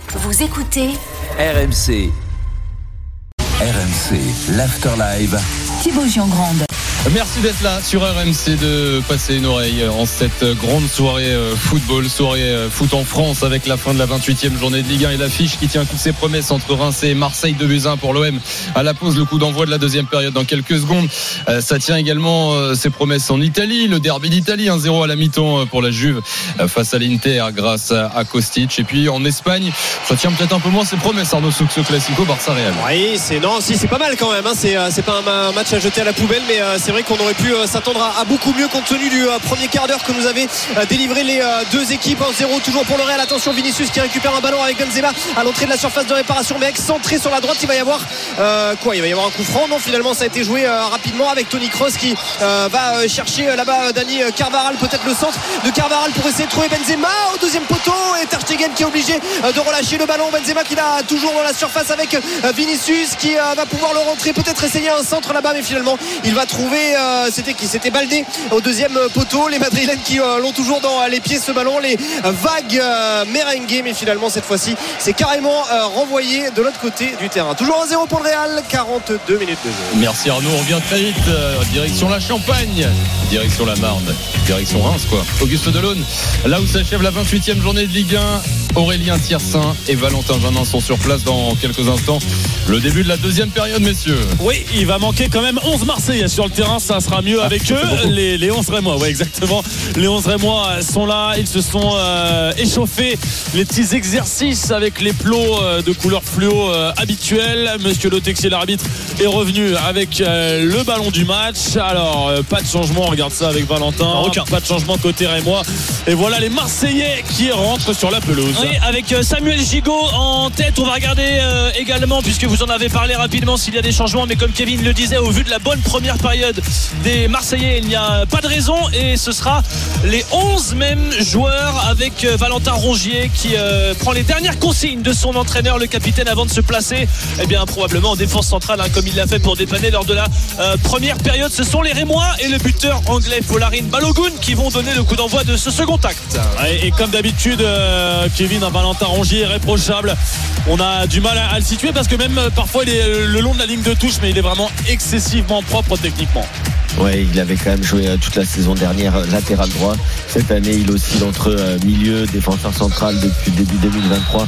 Vous écoutez RMC. RMC, l'Afterlive. Thibaut Giangrande. Merci d'être là sur RMC, de passer une oreille en cette grande soirée football, soirée foot en France avec la fin de la 28e journée de Ligue 1 et l'affiche qui tient toutes ses promesses entre Reims et Marseille, 2-1 pour l'OM à la pause, le coup d'envoi de la deuxième période dans quelques secondes. Ça tient également ses promesses en Italie, le derby d'Italie, 1-0 à la mi-temps pour la Juve face à l'Inter grâce à Kostic. Et puis en Espagne, ça tient peut-être un peu moins ses promesses, Arnaud, ce classico Barça-Real. Oui, c'est pas mal quand même, hein. C'est pas un match à jeter à la poubelle, mais c'est vrai qu'on aurait pu s'attendre à beaucoup mieux compte tenu du premier quart d'heure que nous avaient délivré les deux équipes. 1-0 toujours pour le Real. Attention, Vinicius qui récupère un ballon avec Benzema à l'entrée de la surface de réparation, mais excentré sur la droite. Il va y avoir il va y avoir un coup franc. Non, finalement ça a été joué rapidement avec Toni Kroos qui va chercher là-bas Dani Carvajal, peut-être le centre de Carvajal pour essayer de trouver Benzema au deuxième poteau, et Ter Stegen qui est obligé de relâcher le ballon. Benzema qui l'a toujours dans la surface avec Vinicius qui va pouvoir le rentrer, peut-être essayer un centre là-bas, mais finalement il va trouver c'était Baldé au deuxième poteau. Les Madrilènes qui l'ont toujours dans les pieds ce ballon, les vagues merengue, mais finalement cette fois-ci c'est carrément renvoyé de l'autre côté du terrain. Toujours 1-0 pour le Real, 42 minutes de jeu. Merci Arnaud, on revient très vite, direction la Champagne, direction la Marne, direction Reims quoi. Auguste Delaune, là où s'achève la 28e journée de Ligue 1. Aurélien Thiersin et Valentin Janin sont sur place dans quelques instants. Le début de la deuxième période, messieurs. Oui, il va manquer quand même 11 Marseillais sur le terrain. Ça sera mieux avec eux. Les 11 Rémois, oui, exactement. Les 11 Rémois sont là. Ils se sont échauffés. Les petits exercices avec les plots de couleur fluo habituels. Monsieur Le Texier, l'arbitre, est revenu avec le ballon du match. Alors, pas de changement. On regarde ça avec Valentin. Aucun. Pas de changement côté Rémois. Et voilà les Marseillais qui rentrent sur la pelouse. Oui, avec Samuel Gigot en tête. On va regarder également, puisque vous en avez parlé rapidement, s'il y a des changements, mais comme Kevin le disait, au vu de la bonne première période des Marseillais, il n'y a pas de raison, et ce sera les 11 mêmes joueurs avec Valentin Rongier qui prend les dernières consignes de son entraîneur, le capitaine, avant de se placer probablement en défense centrale, comme il l'a fait pour dépanner lors de la première période. Ce sont les Rémois et le buteur anglais Folarin Balogun qui vont donner le coup d'envoi de ce second acte. Et comme d'habitude, Kevin, un Valentin Rongier irréprochable. On a du mal à le situer parce que même parfois il est le long de la ligne de touche, mais il est vraiment excessivement propre techniquement. Ouais, il avait quand même joué toute la saison dernière latéral droit. Cette année, il oscille entre milieu, défenseur central depuis le début 2023.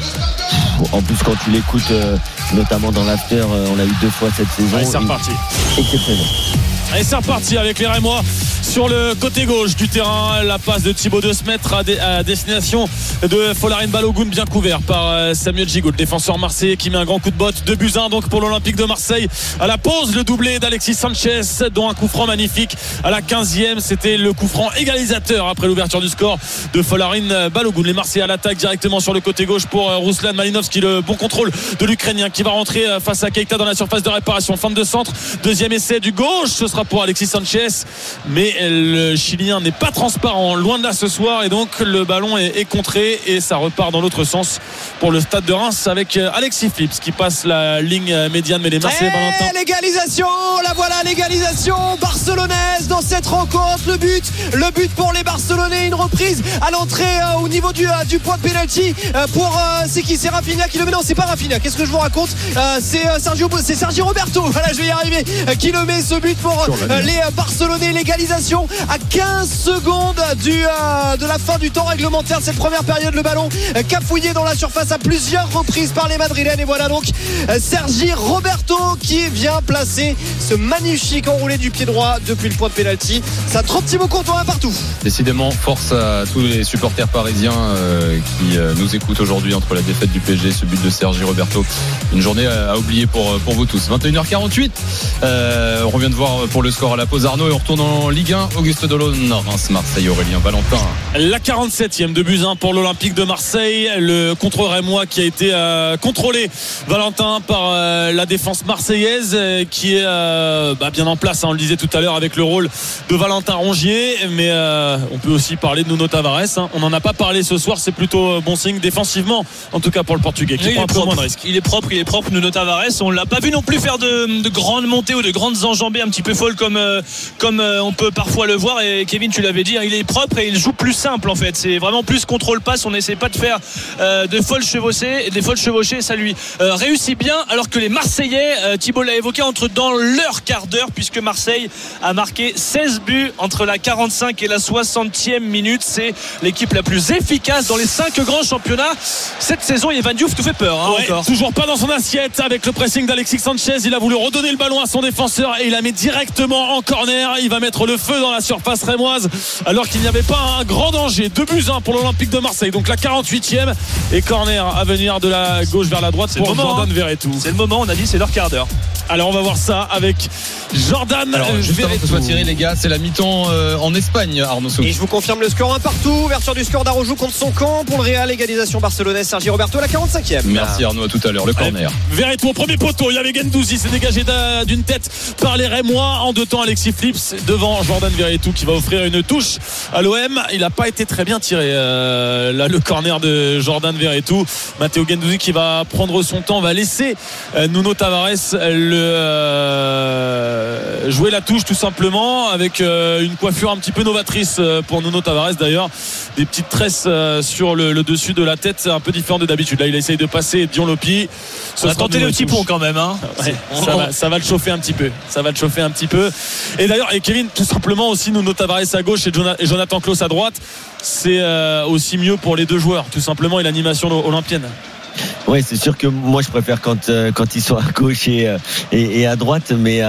En plus, quand tu l'écoutes, notamment dans l'after, on l'a eu 2 fois cette saison. Allez, c'est reparti. Exceptionnel. Allez, c'est reparti avec les Rémois sur le côté gauche du terrain. La passe de Thibaut de Smet à destination de Folarin Balogun, bien couvert par Samuel Gigot, le défenseur marseillais qui met un grand coup de botte. 2-1 donc pour l'Olympique de Marseille. À la pause, le doublé d'Alexis Sanchez, dont un coup franc magnifique à la 15e. C'était le coup franc égalisateur après l'ouverture du score de Folarin Balogun. Les Marseillais à l'attaque directement sur le côté gauche pour Ruslan Malinovski. Le bon contrôle de l'Ukrainien qui va rentrer face à Keita dans la surface de réparation. Fin de centre, deuxième essai du gauche, ce sera pour Alexis Sanchez, mais le Chilien n'est pas transparent, loin de là ce soir, et donc le ballon est contré et ça repart dans l'autre sens pour le stade de Reims avec Alexis Flips qui passe la ligne médiane. Mais les Marseillais, Valentin, l'égalisation, la voilà, l'égalisation barcelonaise dans cette rencontre. Le but pour les Barcelonais, une reprise à l'entrée au niveau du point de pénalty pour c'est qui, c'est Rafinha qui le met. Non, c'est pas Rafinha, qu'est-ce que je vous raconte, c'est Sergio Roberto, voilà, je vais y arriver, qui le met, ce but pour les Barcelonais. L'égalisation à 15 secondes de la fin du temps réglementaire de cette première période. Le ballon cafouillé dans la surface à plusieurs reprises par les Madrilènes, et voilà donc Sergi Roberto qui vient placer ce magnifique enroulé du pied droit depuis le point de pénalty. Ça 30 petits mots compte, un partout. Décidément, force à tous les supporters parisiens qui nous écoutent aujourd'hui entre la défaite du PSG, ce but de Sergi Roberto. Une journée à oublier pour vous tous. 21h48, on revient de voir pour le score à la pause, Arnaud, et on retourne en Ligue 1. Auguste Delaune, Reims, Marseille, Aurélien Valentin. La 47e, 2-1 pour l'Olympique de Marseille. Le contre Rémois qui a été contrôlé, Valentin, par la défense marseillaise qui est bien en place, on le disait tout à l'heure, avec le rôle de Valentin Rongier. Mais on peut aussi parler de Nuno Tavares, on n'en a pas parlé ce soir, c'est plutôt bon signe défensement, en tout cas pour le Portugais, qui prend un peu moins de risques. Il est propre Nuno Tavares. On l'a pas vu non plus faire de grandes montées ou de grandes enjambées un petit peu folles comme on peut parfois le voir, et Kevin, tu l'avais dit, il est propre et il joue plus simple en fait. C'est vraiment plus contrôle-passe. On n'essaie pas de faire des folles chevauchées. Ça lui réussit bien, alors que les Marseillais, Thibaut l'a évoqué, entrent dans leur quart d'heure, puisque Marseille a marqué 16 buts entre la 45 et la 60e minute. C'est l'équipe la plus efficace dans les 5 grands championnats cette saison. Evan Diouf nous fait peur encore. Toujours pas dans son assiette avec le pressing d'Alexis Sanchez. Il a voulu redonner le ballon à son défenseur et il la met directement en corner. Il va mettre le feu dans la surface rémoise alors qu'il n'y avait pas un grand danger. 2-1 pour l'Olympique de Marseille. Donc la 48e et corner à venir de la gauche vers la droite pour Jordan Verretou. C'est le moment, on a dit, c'est leur quart d'heure. Alors on va voir ça avec Jordan. Alors juste avant que ce soit tiré, les gars, c'est la mi-temps en Espagne, Arnaud Souk. Et je vous confirme le score 1 partout. Ouverture du score d'Araujo contre son camp pour le Real. Égalisation barcelonaise, Sergi Roberto à la 45e. Merci Arnaud, à tout à l'heure. Le corner. Verretou au premier poteau. Il y avait Guendouzi, s'est dégagé d'une tête par les Rémois. En 2 temps, Alexis Flips devant Jordan Verretou qui va offrir une touche à l'OM. Il n'a pas été très bien tiré là, le corner de Jordan Verretou. Matteo Guendouzi qui va prendre son temps, va laisser Nuno Tavares jouer la touche tout simplement, avec une coiffure un petit peu novatrice pour Nuno Tavares d'ailleurs, des petites tresses sur le dessus de la tête, un peu différent de d'habitude. Là il essaye de passer Dion Lopi. On a tenté le petit pont quand même ouais, ça va le chauffer un petit peu. Et d'ailleurs, et Kevin, tout simplement aussi Nuno Tavares à gauche et Jonathan Klaus à droite, c'est aussi mieux pour les deux joueurs tout simplement, et l'animation olympienne. Oui, c'est sûr que moi je préfère quand ils sont à gauche et à droite, mais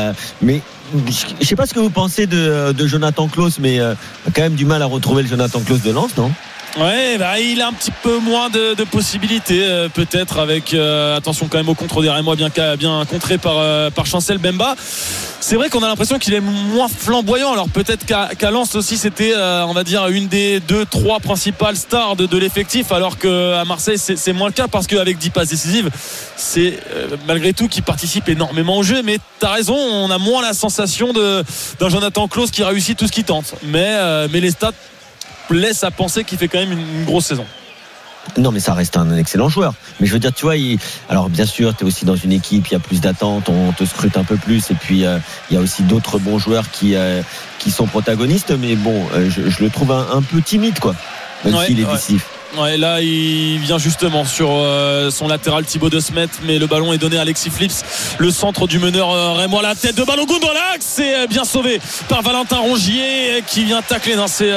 je sais pas ce que vous pensez de Jonathan Klaus, mais quand même du mal à retrouver le Jonathan Klaus de Lens, non ? Ouais, il a un petit peu moins de possibilités peut-être, avec attention quand même au contre des Rémois bien contré par Chancel Bemba. C'est vrai qu'on a l'impression qu'il est moins flamboyant. Alors peut-être qu'à Lens aussi c'était on va dire une des 2-3 principales stars de l'effectif, alors qu'à Marseille c'est moins le cas, parce qu'avec 10 passes décisives c'est malgré tout qui participe énormément au jeu. Mais t'as raison, on a moins la sensation d'un Jonathan Klaus qui réussit tout ce qu'il tente, mais les stats laisse à penser qu'il fait quand même une grosse saison. Non, mais ça reste un excellent joueur. Mais je veux dire, tu vois, alors bien sûr, tu es aussi dans une équipe, il y a plus d'attentes, on te scrute un peu plus, et puis il y a aussi d'autres bons joueurs qui sont protagonistes, mais bon, je le trouve un peu timide, quoi, même s'il est décisif. Ouais, là il vient justement sur son latéral Thibaut de Smet, mais le ballon est donné à Alexis Flips, le centre du meneur Rémois, la tête de Balogun dans l'axe, c'est bien sauvé par Valentin Rongier qui vient tacler. Non, c'est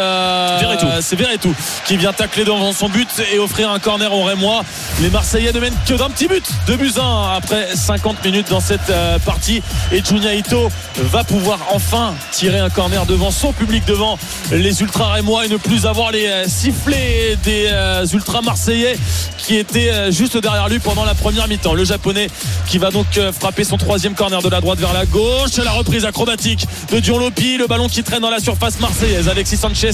Verretou qui vient tacler devant son but et offrir un corner aux Rémois. Les Marseillais ne mènent que d'un petit but, 2-1 après 50 minutes dans cette partie, et Junya Ito va pouvoir enfin tirer un corner devant son public, devant les ultras rémois, et ne plus avoir les sifflets des ultra marseillais qui étaient juste derrière lui pendant la première mi-temps. Le japonais qui va donc frapper son 3e corner de la droite vers la gauche. La reprise acrobatique de Dion Lopi, le ballon qui traîne dans la surface marseillaise. Alexis Sanchez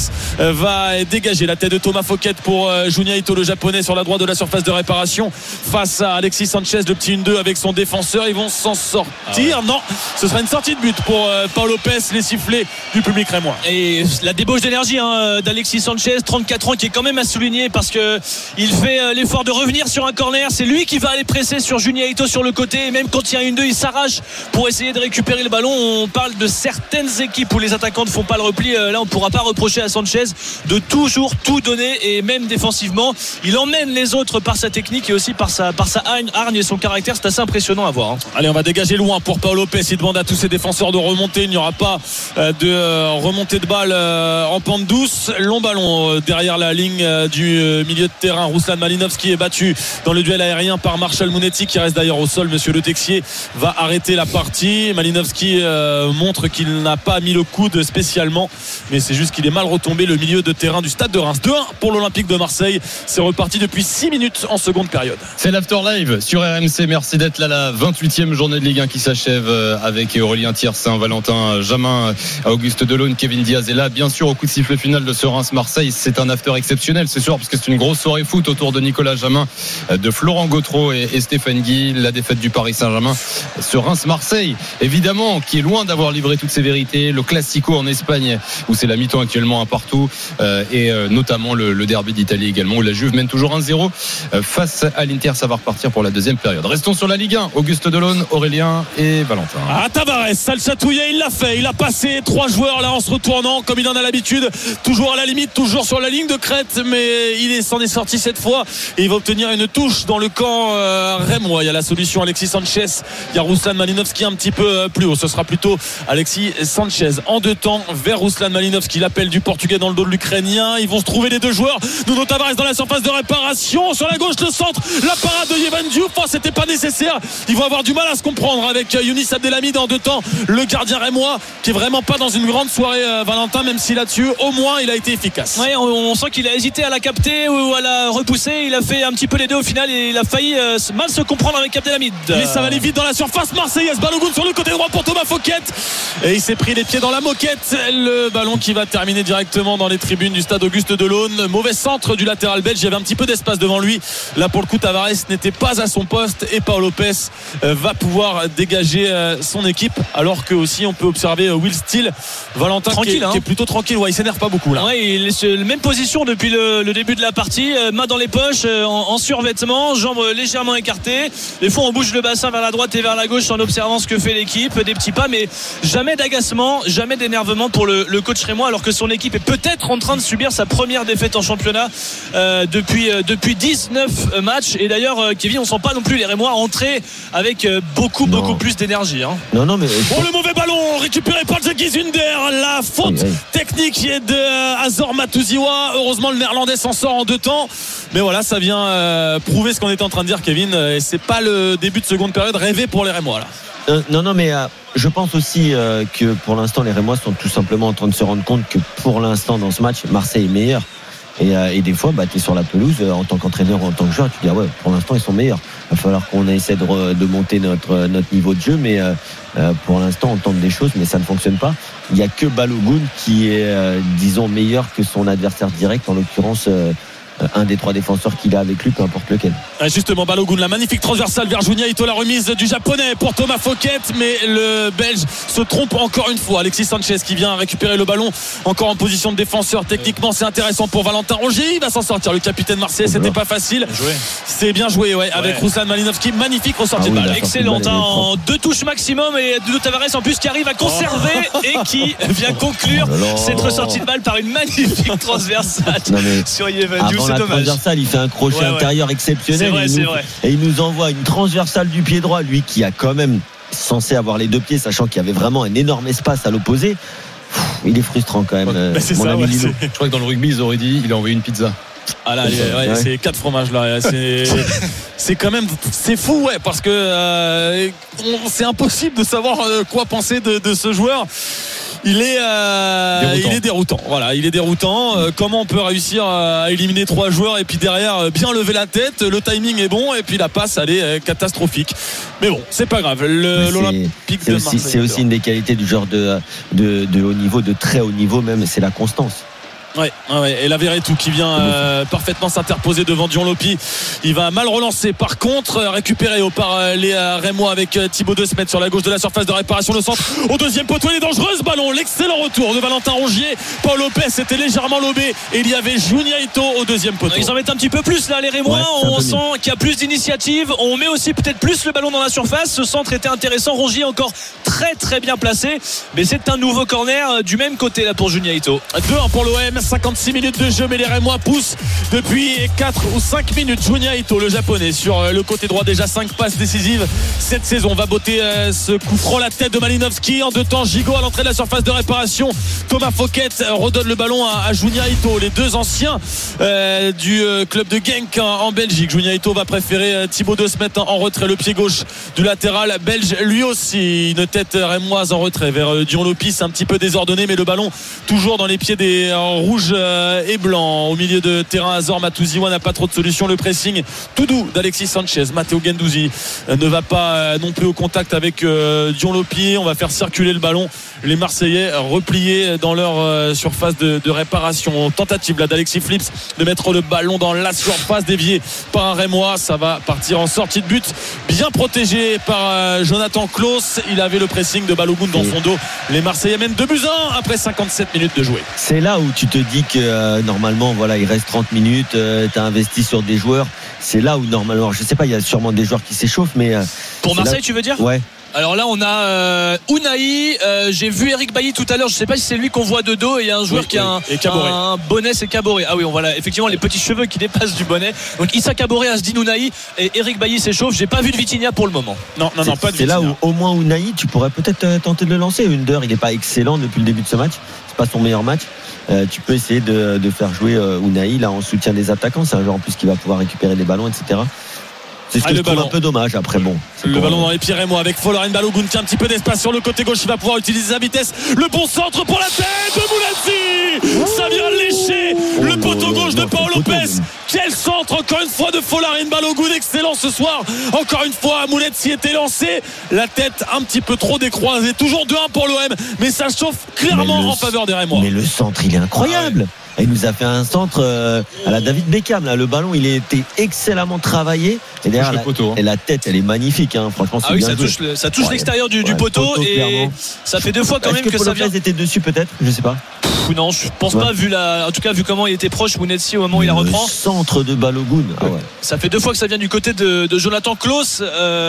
va dégager la tête de Thomas Fouquet pour Junya Ito, le japonais, sur la droite de la surface de réparation face à Alexis Sanchez, le petit 1-2 avec son défenseur. Ils vont s'en sortir. Non, ce sera une sortie de but pour Paul Lopez. Les sifflets du public rémois. Et la débauche d'énergie d'Alexis Sanchez, 34 ans, qui est quand même à souligner, parce que il fait l'effort de revenir sur un corner. C'est lui qui va aller presser sur Junya Ito sur le côté, et même quand il y a une 2, il s'arrache pour essayer de récupérer le ballon. On parle de certaines équipes où les attaquants ne font pas le repli. Là, on ne pourra pas reprocher à Sanchez de toujours tout donner, et même défensivement il emmène les autres par sa technique et aussi par sa hargne et son caractère. C'est assez impressionnant à voir. Allez, on va dégager loin pour Paul Lopez. Il demande à tous ses défenseurs de remonter. Il n'y aura pas de remontée de balle en pente douce. Long ballon derrière la ligne du milieu de terrain. Ruslan Malinovski est battu dans le duel aérien par Marshall Mounetti, qui reste d'ailleurs au sol. Monsieur Le Texier va arrêter la partie. Malinovski montre qu'il n'a pas mis le coude spécialement, mais c'est juste qu'il est mal retombé, le milieu de terrain du Stade de Reims. 2-1 pour l'Olympique de Marseille. C'est reparti depuis 6 minutes en seconde période. C'est l'After Live sur RMC. Merci d'être là, la 28e journée de Ligue 1 qui s'achève avec Aurélien Thiersin, Valentin Jamin, Auguste Delaune, Kevin Diaz. Et là, bien sûr, au coup de sifflet final de ce Reims-Marseille, c'est un after exceptionnel ce soir, parce que reste une grosse soirée foot autour de Nicolas Jamin, de Florent Gautreau et Stéphane Guy. La défaite du Paris Saint-Germain, ce Reims-Marseille, évidemment, qui est loin d'avoir livré toutes ses vérités. Le Classico en Espagne, où c'est la mi-temps actuellement un partout, et notamment le derby d'Italie également, où la Juve mène toujours 1-0 face à l'Inter. Ça va repartir pour la deuxième période. Restons sur la Ligue 1. Auguste Delaune, Aurélien et Valentin. Tavares, ça le chatouillait, il l'a fait. Il a passé 3 joueurs là en se retournant comme il en a l'habitude. Toujours à la limite, toujours sur la ligne de crête, mais il s'en est sorti cette fois et il va obtenir une touche dans le camp rémois. Il y a la solution Alexis Sanchez, il y a Ruslan Malinovski un petit peu plus haut. Ce sera plutôt Alexis Sanchez en 2 temps vers Ruslan Malinovski, l'appel du Portugais dans le dos de l'Ukrainien. Ils vont se trouver les 2 joueurs. Nuno Tavares dans la surface de réparation. Sur la gauche, le centre, la parade de Yevan Diouf. C'était pas nécessaire. Ils vont avoir du mal à se comprendre avec Younis Abdelhamid en 2 temps. Le gardien rémois qui est vraiment pas dans une grande soirée, Valentin, même si là-dessus, au moins, il a été efficace. Ouais, on sent qu'il a hésité à la capter ou à la repousser. Il a fait un petit peu les deux au final et il a failli mal se comprendre avec Abdelhamid. Mais ça va aller vite dans la surface marseillaise. Balogun sur le côté droit pour Thomas Fouquet. Et il s'est pris les pieds dans la moquette. Le ballon qui va terminer directement dans les tribunes du stade Auguste Delaune. Mauvais centre du latéral belge. Il y avait un petit peu d'espace devant lui. Là, pour le coup, Tavares n'était pas à son poste et Paul Lopez va pouvoir dégager son équipe. Alors que aussi, on peut observer Will Steele, Valentin, qui est plutôt tranquille. Ouais, il s'énerve pas beaucoup là. Ouais, il est sur la même position depuis le début de la partie. Main dans les poches, en survêtement, jambes légèrement écartées. Des fois, on bouge le bassin vers la droite et vers la gauche en observant ce que fait l'équipe. Des petits pas, mais jamais d'agacement, jamais d'énervement pour le coach rémois, alors que son équipe est peut-être en train de subir sa première défaite en championnat depuis 19 matchs. Et d'ailleurs, Kevin, on sent pas non plus les Rémois entrer avec beaucoup plus d'énergie. Non, mais le mauvais ballon récupéré par Cengiz Ünder. La faute technique de Azor Matuziwa. Heureusement, le Néerlandais s'en sort en 2 temps. Mais voilà, ça vient prouver ce qu'on était en train de dire, Kevin. Et c'est pas le début de seconde période rêvé pour les Rémois là. Non, mais je pense aussi que pour l'instant, les Rémois sont tout simplement en train de se rendre compte que pour l'instant, dans ce match, Marseille est meilleur. Et des fois, tu es sur la pelouse en tant qu'entraîneur ou en tant que joueur, tu te dis pour l'instant ils sont meilleurs. Il va falloir qu'on essaie de monter notre niveau de jeu, mais pour l'instant on tente des choses, mais ça ne fonctionne pas. Il n'y a que Balogun qui est disons meilleur que son adversaire direct, en l'occurrence un des 3 défenseurs qu'il a avec lui, peu importe lequel. Justement, Balogun, la magnifique transversale vers Junya Ito, la remise du japonais pour Thomas Fouquet, mais le belge se trompe encore une fois. Alexis Sanchez qui vient récupérer le ballon encore en position de défenseur. Techniquement, c'est intéressant pour Valentin Rongier. Il va s'en sortir, le capitaine marseillais. C'était pas facile. C'est bien joué, avec Ruslan Malinovski. Magnifique ressortie de balle. Excellente, en 2 touches maximum, et Nuno Tavares en plus qui arrive à conserver et qui vient conclure cette ressortie de balle par une magnifique transversale sur Yevan Diouf. La transversale, il fait un crochet intérieur exceptionnel. C'est vrai. Et il nous envoie une transversale du pied droit, lui qui a quand même censé avoir les 2 pieds, sachant qu'il y avait vraiment un énorme espace à l'opposé. Il est frustrant quand même. C'est mon ami Lilo. Je crois que dans le rugby, ils auraient dit il a envoyé une pizza. Ah là, c'est 4 fromages là. C'est quand même, c'est fou, parce que c'est impossible de savoir quoi penser de ce joueur. Il est déroutant. Voilà, il est déroutant. Comment on peut réussir à éliminer 3 joueurs et puis derrière bien lever la tête, le timing est bon et puis la passe elle est catastrophique. Mais bon, c'est pas grave. L'Olympique de Marseille. C'est aussi une des qualités du genre de haut niveau, de très haut niveau même, c'est la constance. Ouais, et la Verretou qui vient parfaitement s'interposer devant Dion Lopi. Il va mal relancer. Par contre, récupéré par les Rémois avec Thibaut De Smet sur la gauche de la surface de réparation. Le centre au 2e poteau, il est dangereux ce ballon. L'excellent retour de Valentin Rongier. Paul Lopez était légèrement lobé et il y avait Junya Ito au 2e poteau. Ils en mettent un petit peu plus là, les Rémois. On sent qu'il y a plus d'initiative. On met aussi peut-être plus le ballon dans la surface. Ce centre était intéressant. Rongier encore très très bien placé. Mais c'est un nouveau corner du même côté là pour Junya Ito. 2-1 pour l'OM. 56 minutes de jeu, mais les Rémois poussent depuis 4 ou 5 minutes. Junya Ito, le japonais, sur le côté droit, déjà 5 passes décisives cette saison. Va botter ce coup franc, la tête de Malinovski. En 2 temps, Gigot à l'entrée de la surface de réparation. Thomas Fouquet redonne le ballon à Junya Ito. Les 2 anciens du club de Genk en Belgique. Junya Ito va préférer Thibaut De Smet en retrait, le pied gauche du latéral belge. Lui aussi, une tête rémoise en retrait vers Dion Lopi. C'est un petit peu désordonné, mais le ballon toujours dans les pieds des rouges rouge et blanc. Au milieu de terrain, Azor Matouziwa n'a pas trop de solutions. Le pressing tout doux d'Alexis Sanchez. Matteo Guendouzi ne va pas non plus au contact avec Dion Lopy. On va faire circuler le ballon. Les Marseillais repliés dans leur surface de réparation. Tentative là d'Alexis Flips de mettre le ballon dans la surface, dévié par un Rémois. Ça va partir en sortie de but, bien protégé par Jonathan Klaus. Il avait le pressing de Balogun dans son dos. Les Marseillais mènent 2-1 après 57 minutes de jouer. C'est là où tu te dis que normalement voilà, il reste 30 minutes, tu as investi sur des joueurs. C'est là où normalement, je sais pas, il y a sûrement des joueurs qui s'échauffent, mais pour Marseille tu veux dire? Ouais. Alors là on a Unai, j'ai vu Eric Bailly tout à l'heure, je sais pas si c'est lui qu'on voit de dos, et il y a un joueur qui a un bonnet, c'est Caboret. Ah oui, on voit là effectivement les petits cheveux qui dépassent du bonnet. Donc Issa Caboret, Asdin Unai et Eric Bailly s'échauffe. J'ai pas vu de Vitinha pour le moment. Non, pas de Vitinha. C'est là où au moins Unai, tu pourrais peut-être tenter de le lancer. Under, il n'est pas excellent depuis le début de ce match, c'est pas son meilleur match. Tu peux essayer de faire jouer Unai là en soutien des attaquants. C'est un joueur en plus qui va pouvoir récupérer des ballons, etc. C'est ce que je trouve un peu dommage. Après bon, le ballon dans les pieds Rémois avec Folarin Balogun qui a un petit peu d'espace sur le côté gauche. Il va pouvoir utiliser sa vitesse. Le bon centre pour la tête de Moulensi. Ça vient lécher le poteau gauche de Paul Lopez. Quel centre encore une fois de Folarin Balogun. Excellent ce soir. Encore une fois Moulensi était lancé. La tête un petit peu trop décroisée. Toujours 2-1 pour l'OM, mais ça chauffe clairement en faveur des Rémois. Mais le centre il est incroyable. Il nous a fait un centre à la David Beckham là. Le ballon il a été excellemment travaillé et derrière et la tête elle est magnifique hein. Franchement c'est bien ça touche l'extérieur du poteau et clairement. Ça fait deux fois quand même que ça vient. Était dessus peut-être, je sais pas. Non, je pense pas en tout cas vu comment il était proche Mounetsi au moment où il la reprend. Le centre de Balogun. Ça fait deux fois que ça vient du côté de Jonathan Klaus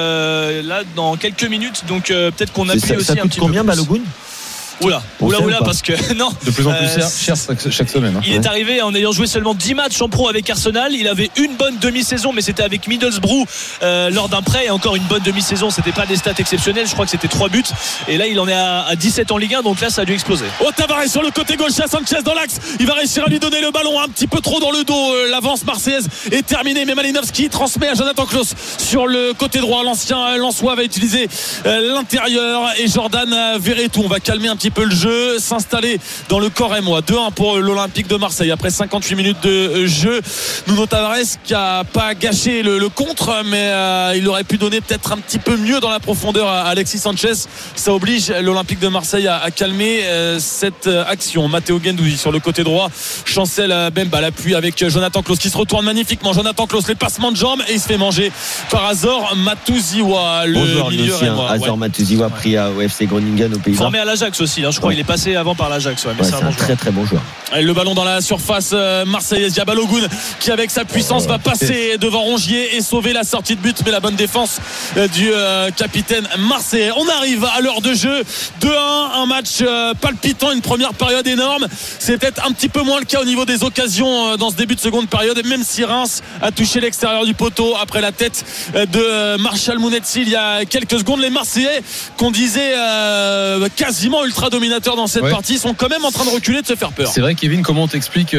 là dans quelques minutes, donc peut-être qu'on appuie aussi un petit peu. Combien Balogun? Oula, parce que non. De plus en plus cher chaque semaine. Il est arrivé en ayant joué seulement 10 matchs en pro avec Arsenal. Il avait une bonne demi-saison, mais c'était avec Middlesbrough lors d'un prêt. Et encore une bonne demi-saison, c'était pas des stats exceptionnelles. Je crois que c'était 3 buts. Et là, il en est à 17 en Ligue 1, donc là, ça a dû exploser. Tavares sur le côté gauche, Sanchez dans l'axe. Il va réussir à lui donner le ballon un petit peu trop dans le dos. L'avance marseillaise est terminée, mais Malinowski transmet à Jonathan Klaus sur le côté droit. L'ancien Lensois va utiliser l'intérieur et Jordan Verretou. On va calmer un petit peu le jeu, s'installer dans le corps Rémois. 2-1 pour l'Olympique de Marseille après 58 minutes de jeu. Nuno Tavares qui a pas gâché le contre, mais il aurait pu donner peut-être un petit peu mieux dans la profondeur à Alexis Sanchez. Ça oblige l'Olympique de Marseille à calmer cette action. Matteo Guendouzi sur le côté droit, Chancel Bemba l'appui avec Jonathan Klaus qui se retourne magnifiquement. Jonathan Klaus, les passements de jambes, et il se fait manger par Azor Matouziwa, le milieu Rémois. Azor Matouziwa pris à FC Groningen aux Pays-Bas. Formé à l'Ajax aussi, je crois. Il est passé avant par l'Ajax, mais c'est un très très bon joueur. Et le ballon dans la surface marseillaise, Balogun qui avec sa puissance va passer devant Rongier et sauver la sortie de but, mais la bonne défense du capitaine marseillais. On arrive à l'heure de jeu, 2-1, un match palpitant, une première période énorme. C'est peut-être un petit peu moins le cas au niveau des occasions dans ce début de seconde période, même si Reims a touché l'extérieur du poteau après la tête de Marshall Mounetsi il y a quelques secondes. Les Marseillais qu'on disait quasiment ultra dominateurs dans cette partie sont quand même en train de reculer, de se faire peur. C'est vrai, Kevin, comment t'expliques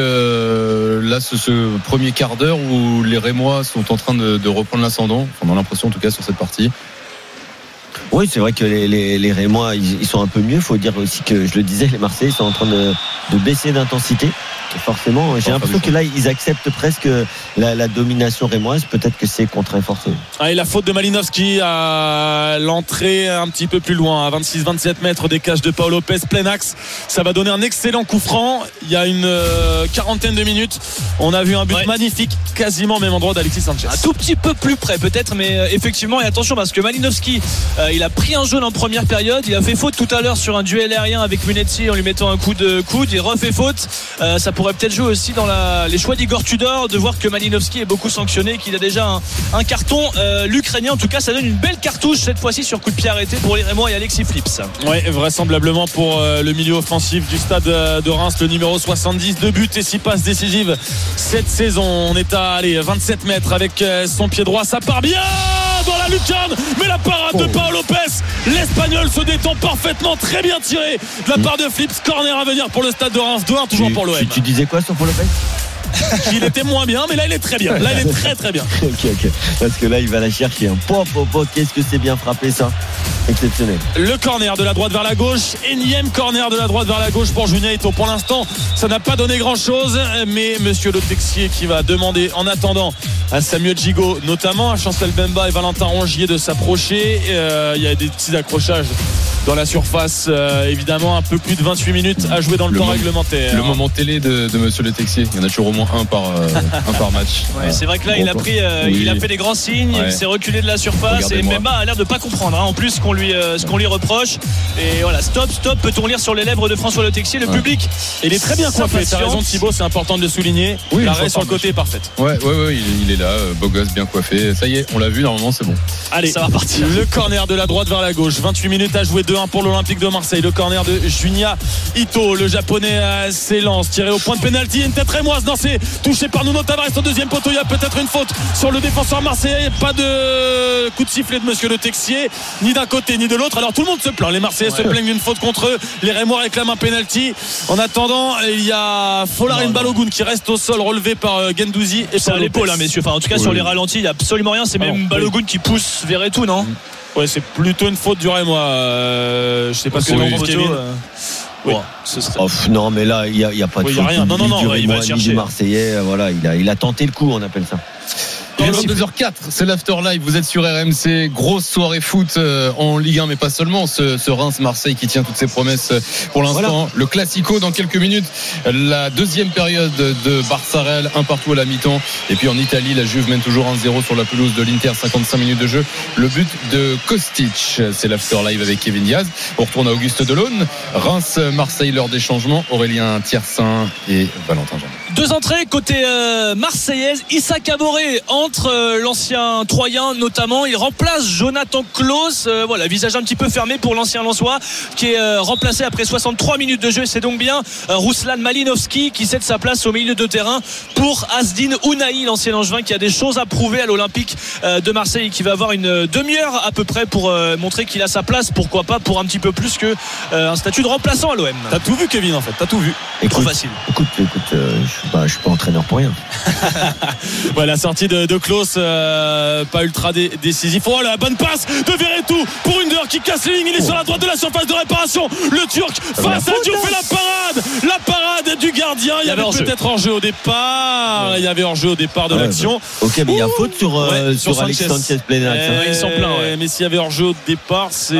là ce premier quart d'heure où les Rémois sont en train de reprendre l'ascendant? On a l'impression en tout cas sur cette partie. Oui, c'est vrai que les Rémois ils sont un peu mieux. Il faut dire aussi que, je le disais, les Marseillais sont en train de baisser d'intensité. Et forcément, j'ai l'impression que là ils acceptent presque la domination rémoise. Peut-être que c'est contraint forcé. Et la faute de Malinowski à l'entrée un petit peu plus loin, à 26-27 mètres des cages de Paul Lopez, plein axe. Ça va donner un excellent coup franc. Il y a une quarantaine de minutes, on a vu un but magnifique, quasiment au même endroit d'Alexis Sanchez. Un tout petit peu plus près peut-être, mais effectivement, et attention parce que Malinowski il a pris un jaune en première période. Il a fait faute tout à l'heure sur un duel aérien avec Mounetsi en lui mettant un coup de coude. Il refait faute. Ça pourrait peut-être jouer aussi dans les choix d'Igor Tudor, de voir que Malinowski est beaucoup sanctionné, qu'il a déjà un carton. L'Ukrainien, en tout cas, ça donne une belle cartouche cette fois-ci sur coup de pied arrêté pour les Rémois et Alexis Flips. Oui, vraisemblablement pour le milieu offensif du stade de Reims, le numéro 70, 2 buts et 6 passes décisives cette saison. On est à 27 mètres avec son pied droit, ça part bien dans la lucarne, mais la parade de Paul Lopez, l'Espagnol se détend parfaitement, très bien tiré de la part de Flips. Corner à venir pour le stade de Reims, 2-1 toujours pour l'OM. Tu disais quoi sur Paul Lopez? Il était moins bien, mais là il est très bien. Là il est très très bien. Ok. Parce que là il va la chercher. Qu'est-ce que c'est bien frappé ça. exceptionnel. Le corner de la droite vers la gauche, énième corner de la droite vers la gauche pour Junior Ito. Pour l'instant, ça n'a pas donné grand chose, mais monsieur Le Texier qui va demander en attendant à Samuel Gigot, notamment à Chancel Bemba et Valentin Rongier de s'approcher. Il y a des petits accrochages dans la surface, évidemment, un peu plus de 28 minutes à jouer dans le temps réglementaire. Le moment télé de monsieur Le Texier, il y en a toujours au moins un par match. Ouais, c'est vrai que là il a pris, il a fait des grands signes, il s'est reculé de la surface et Bemba a l'air de pas comprendre en plus ce qu'on lui reproche. Et voilà, stop, peut-on lire sur les lèvres de François Le Texier, le public. Il est très bien coiffé, t'as raison Thibaut, c'est important de le souligner. Oui, l'arrêt sur le côté est parfaite. Ouais, il est là, beau gosse, bien coiffé. Ça y est, on l'a vu, normalement c'est bon. Allez, ça va partir. Le corner de la droite vers la gauche, 28 minutes à jouer, 2-1 pour l'Olympique de Marseille. Le corner de Junya Ito, le japonais s'élance, tiré au point de pénalty. Une tête rémoise, non, c'est touché par Nuno Tavares au deuxième poteau. Il y a peut-être une faute sur le défenseur marseillais. Pas de coup de sifflet de monsieur Le Texier, ni d'un côté ni de l'autre. Alors tout le monde se plaint, les Marseillais se plaignent d'une faute contre eux, les Rémois réclament un pénalty. En attendant, il y a Folarin Balogun qui reste au sol, relevé par Guendouzi et c'est à l'épaule, messieurs. Enfin, en tout cas, sur les ralentis, il n'y a absolument rien. C'est même Balogun qui pousse vers et tout, non? Ouais, c'est plutôt une faute du Rémois. Je sais pas ce que c'est photo. Oui. Non, mais là il y a pas de faute. Il y a rien. Non, du Rémois, ni du Marseillais. Voilà, il a tenté le coup, on appelle ça. Il est 22h04, c'est l'After Live, vous êtes sur RMC, grosse soirée foot en Ligue 1, mais pas seulement, ce Reims-Marseille qui tient toutes ses promesses pour l'instant. Voilà. Le Classico dans quelques minutes, la deuxième période de Barça-Real, un partout à la mi-temps, et puis en Italie, la Juve mène toujours 1-0 sur la pelouse de l'Inter, 55 minutes de jeu, le but de Kostic. C'est l'After Live avec Kevin Diaz. On retourne à Auguste Delaune, Reims-Marseille, l'heure des changements, Aurélien Thiersin et Valentin Jean. Deux entrées côté marseillaise. Issa Kaboré entre l'ancien Troyen notamment. Il remplace Jonathan Klaus. Voilà, visage un petit peu fermé pour l'ancien Lensois qui est remplacé après 63 minutes de jeu. Et c'est donc bien Ruslan Malinovski qui cède sa place au milieu de terrain pour Asdin Ounahi, l'ancien Angevin qui a des choses à prouver à l'Olympique de Marseille, qui va avoir une demi-heure à peu près pour montrer qu'il a sa place. Pourquoi pas pour un petit peu plus que un statut de remplaçant à l'OM. T'as tout vu, Kevin, en fait, t'as tout vu. Trop facile. Écoute, je suis pas entraîneur pour rien. Ouais, la sortie de Klaus, pas ultra décisif. Oh, la bonne passe de Verretou pour Under qui casse les lignes. Il est sur la droite de la surface de réparation. Le Turc face à Diop fait la parade du gardien. Il y avait peut-être hors-jeu au départ. Il y avait hors-jeu au départ de l'action. Ok, mais il y a faute sur Alex Sanchez Plenac. Ils sont pleins. Mais s'il y avait hors-jeu au départ, c'est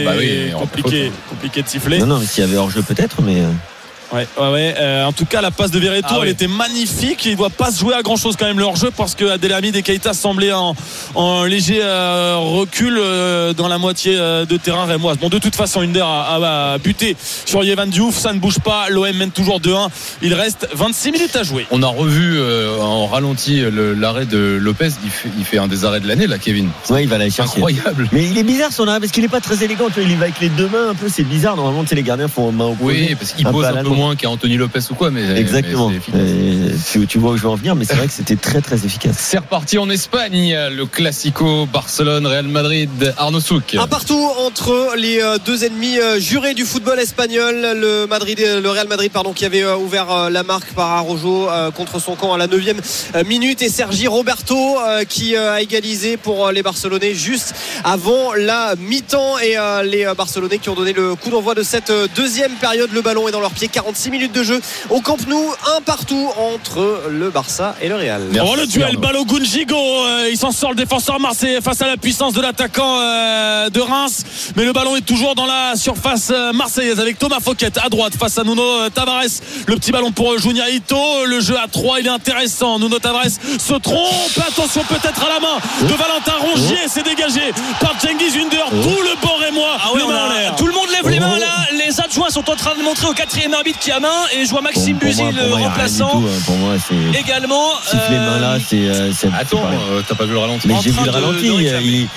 compliqué de siffler. Non, mais s'il y avait hors-jeu peut-être, mais. Ouais. En tout cas, la passe de Verretou, elle était magnifique. Il ne doit pas se jouer à grand chose quand même le hors-jeu, parce que Abdelhamid et Keita semblaient en léger recul dans la moitié de terrain rémoise. Bon, de toute façon, Under a buté sur Yehvan Diouf. Ça ne bouge pas. L'OM mène toujours 2-1. Il reste 26 minutes à jouer. On a revu en ralenti l'arrêt de Lopez. Il fait un des arrêts de l'année là, Kevin. Ouais, il va aller chercher. Incroyable. Mais il est bizarre son arrêt parce qu'il n'est pas très élégant. Il va avec les deux mains un peu. C'est bizarre. Normalement, les gardiens font main opposée. Oui, parce qu'il pose un peu moins qu'Anthony Lopez ou quoi, mais exactement. Mais tu vois où je veux en venir, mais c'est vrai que c'était très très efficace. C'est reparti en Espagne, le Classico Barcelone-Real Madrid. Arnaud Souk. Un partout entre les deux ennemis jurés du football espagnol, le Real Madrid qui avait ouvert la marque par Araujo contre son camp à la 9e minute, et Sergi Roberto qui a égalisé pour les Barcelonais juste avant la mi-temps, et les Barcelonais qui ont donné le coup d'envoi de cette deuxième période. Le ballon est dans leur pied, 46 minutes de jeu au Camp Nou, un partout entre le Barça et le Real. Le duel Balogun-Gigot, il s'en sort le défenseur marseillais face à la puissance de l'attaquant de Reims, mais le ballon est toujours dans la surface marseillaise avec Thomas Fouquet à droite face à Nuno Tavares. Le petit ballon pour Junya Ito, le jeu à 3 il est intéressant. Nuno Tavares se trompe, attention peut-être à la main de Valentin Rongier, c'est dégagé par Cengiz Under. Tout le banc rémois, tout le monde lève les mains là. Les adjoints sont en train de montrer au 4e arbitre qui a main, et je vois Maxime Buzy, le remplaçant, pour moi c'est également les mains là, c'est attends, t'as pas vu le ralenti? Mais j'ai vu le ralenti.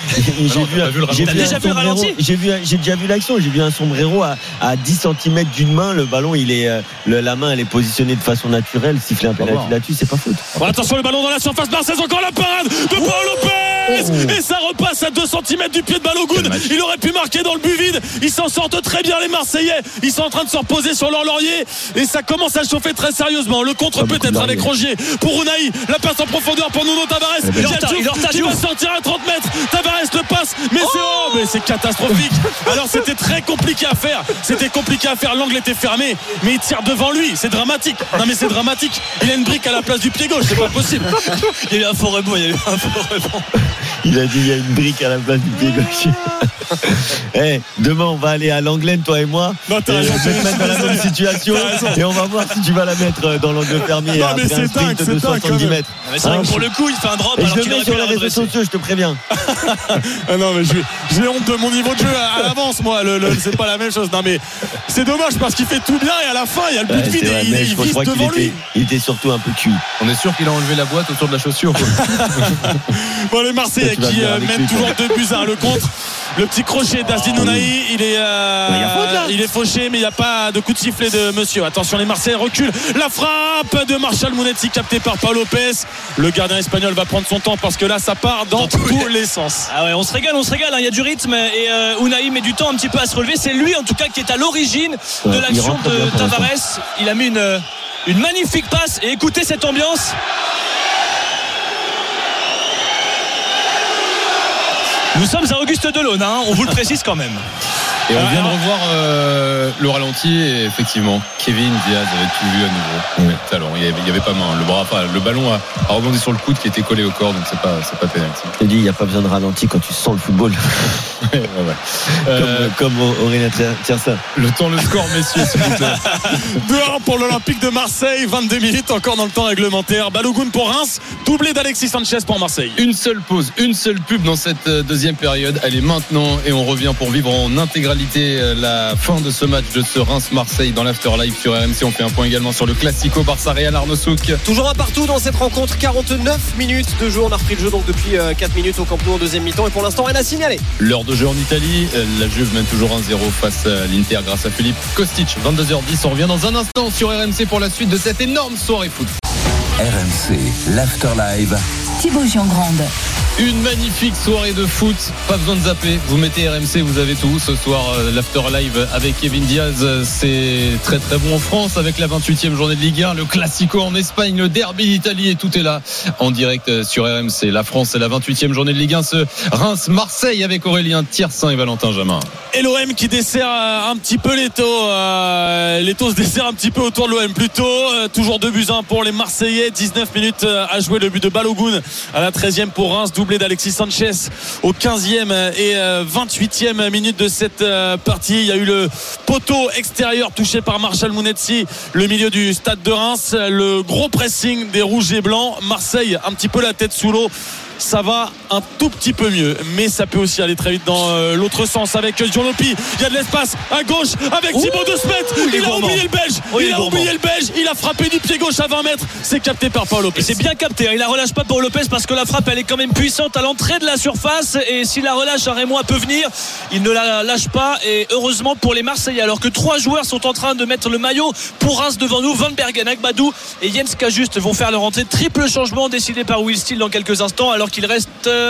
T'as déjà vu le ralenti? J'ai déjà vu l'action. J'ai vu un sombrero à 10 cm d'une main. Le ballon, la main elle est positionnée de façon naturelle. Siffler un penalty là-dessus, c'est pas faute. Bon, attention, le ballon dans la surface marseillaise, encore la parade de Paul Lopez, et ça repasse à 2 cm du pied de Balogun. Il aurait pu marquer dans le but vide. Ils s'en sortent très bien, les Marseillais. Ils sont en train de se reposer sur leur laurier, et ça commence à chauffer très sérieusement. Le contre peut-être avec Rongier pour Unai, la passe en profondeur pour Nuno Tavares. Il est en retard, qui va sortir à 30 mètres. Tavares le passe mais c'est catastrophique. Alors c'était très compliqué à faire. L'angle était fermé, mais il tire devant lui. C'est dramatique. Non mais c'est dramatique. Il a une brique à la place du pied gauche. C'est pas possible. Il y a eu un faux rebond. Il a dit il y a une brique à la place du pied gauche. Demain on va aller à l'Anglaine, toi et moi. Non, je vais te mettre dans la même situation et on va voir si tu vas la mettre dans l'angle fermé. Non, après un sprint de 70 mètres. C'est vrai que pour le coup il fait un drop. Et je le mets sur les réseaux sociaux, je te préviens. Non mais j'ai honte de mon niveau de jeu à l'avance, moi. C'est pas la même chose. Non mais c'est dommage parce qu'il fait tout bien et à la fin il y a le but vide et il vise devant lui. Il était surtout un peu cuit. On est sûr qu'il a enlevé la boîte autour de la chaussure. Bon, les Marseillais qui mènent toujours 2-1 le contre. Le petit crochet d'Azdin Ounahi, il est fauché, mais il n'y a pas de coup de sifflet de monsieur. Attention, les Marseillais reculent. La frappe de Marshall Mounetzi captée par Paul Lopez. Le gardien espagnol va prendre son temps parce que là, ça part dans tous les sens. Ah ouais, on se régale. Il y a du rythme et Ounahi met du temps un petit peu à se relever. C'est lui, en tout cas, qui est à l'origine de l'action de Tavares. Il a mis une magnifique passe et écoutez cette ambiance. Nous sommes à Auguste Delaune, on vous le précise quand même. Et on vient de revoir le ralenti et effectivement Kevin Diaz avait tout vu à nouveau. Talent, il n'y avait pas main. Le ballon a rebondi sur le coude qui était collé au corps, donc c'est pas pénalty. Je te dis, il n'y a pas besoin de ralenti quand tu sens le football. Comme Aurélien Tiersin. Le temps, le score, messieurs, s'il vous plaît. 2-1 pour l'Olympique de Marseille, 22 minutes encore dans le temps réglementaire. Balogun pour Reims, doublé d'Alexis Sanchez pour Marseille. Une seule pause, une seule pub dans cette deuxième période. Elle est maintenant et on revient pour vivre en intégralité la fin de ce match de ce Reims-Marseille dans l'Afterlife sur RMC. On fait un point également sur le Classico Barça-Real. Arnaud Souk. Toujours un partout dans cette rencontre, 49 minutes de jeu. On a repris le jeu donc depuis 4 minutes au Camp Nou en deuxième mi-temps et pour l'instant rien à signaler. L'heure de jeu en Italie, la Juve mène toujours 1-0 face à l'Inter grâce à Philippe Kostic. 22h10, on revient dans un instant sur RMC pour la suite de cette énorme soirée foot. RMC, l'Afterlive. Thibaut Giangrande. Une magnifique soirée de foot, pas besoin de zapper, vous mettez RMC, vous avez tout. Ce soir, l'Afterlive avec Kevin Diaz, c'est très très bon en France avec la 28e journée de Ligue 1, le Classico en Espagne, le derby d'Italie et tout est là en direct sur RMC. La France, c'est la 28e journée de Ligue 1, ce Reims-Marseille avec Aurélien Tiersin et Valentin Jamin. Et l'OM qui dessert un petit peu l'étau. L'étau se dessert un petit peu autour de l'OM plutôt. Toujours 2-1 pour les Marseillais. 19 minutes à jouer, le but de Balogun à la 13e pour Reims, doublé d'Alexis Sanchez au 15e et 28e minute de cette partie. Il y a eu le poteau extérieur touché par Marshall Mounetzi, le milieu du stade de Reims. Le gros pressing des rouges et blancs. Marseille un petit peu la tête sous l'eau. Ça va un tout petit peu mieux, mais ça peut aussi aller très vite dans l'autre sens avec Giolopi. Il y a de l'espace à gauche avec Thibaut de Smet. Il a oublié le Belge. Il a frappé du pied gauche à 20 mètres. C'est capté par Paul Lopez. Et c'est bien capté. Il la relâche pas Paul Lopez parce que la frappe elle est quand même puissante à l'entrée de la surface. Et s'il la relâche, un Rémois peut venir. Il ne la lâche pas. Et heureusement pour les Marseillais, alors que 3 joueurs sont en train de mettre le maillot pour Reims devant nous. Van Bergen, Agbadou et Jens Cajuste vont faire leur entrée. Triple changement décidé par Will Steele dans quelques instants, alors qu'il reste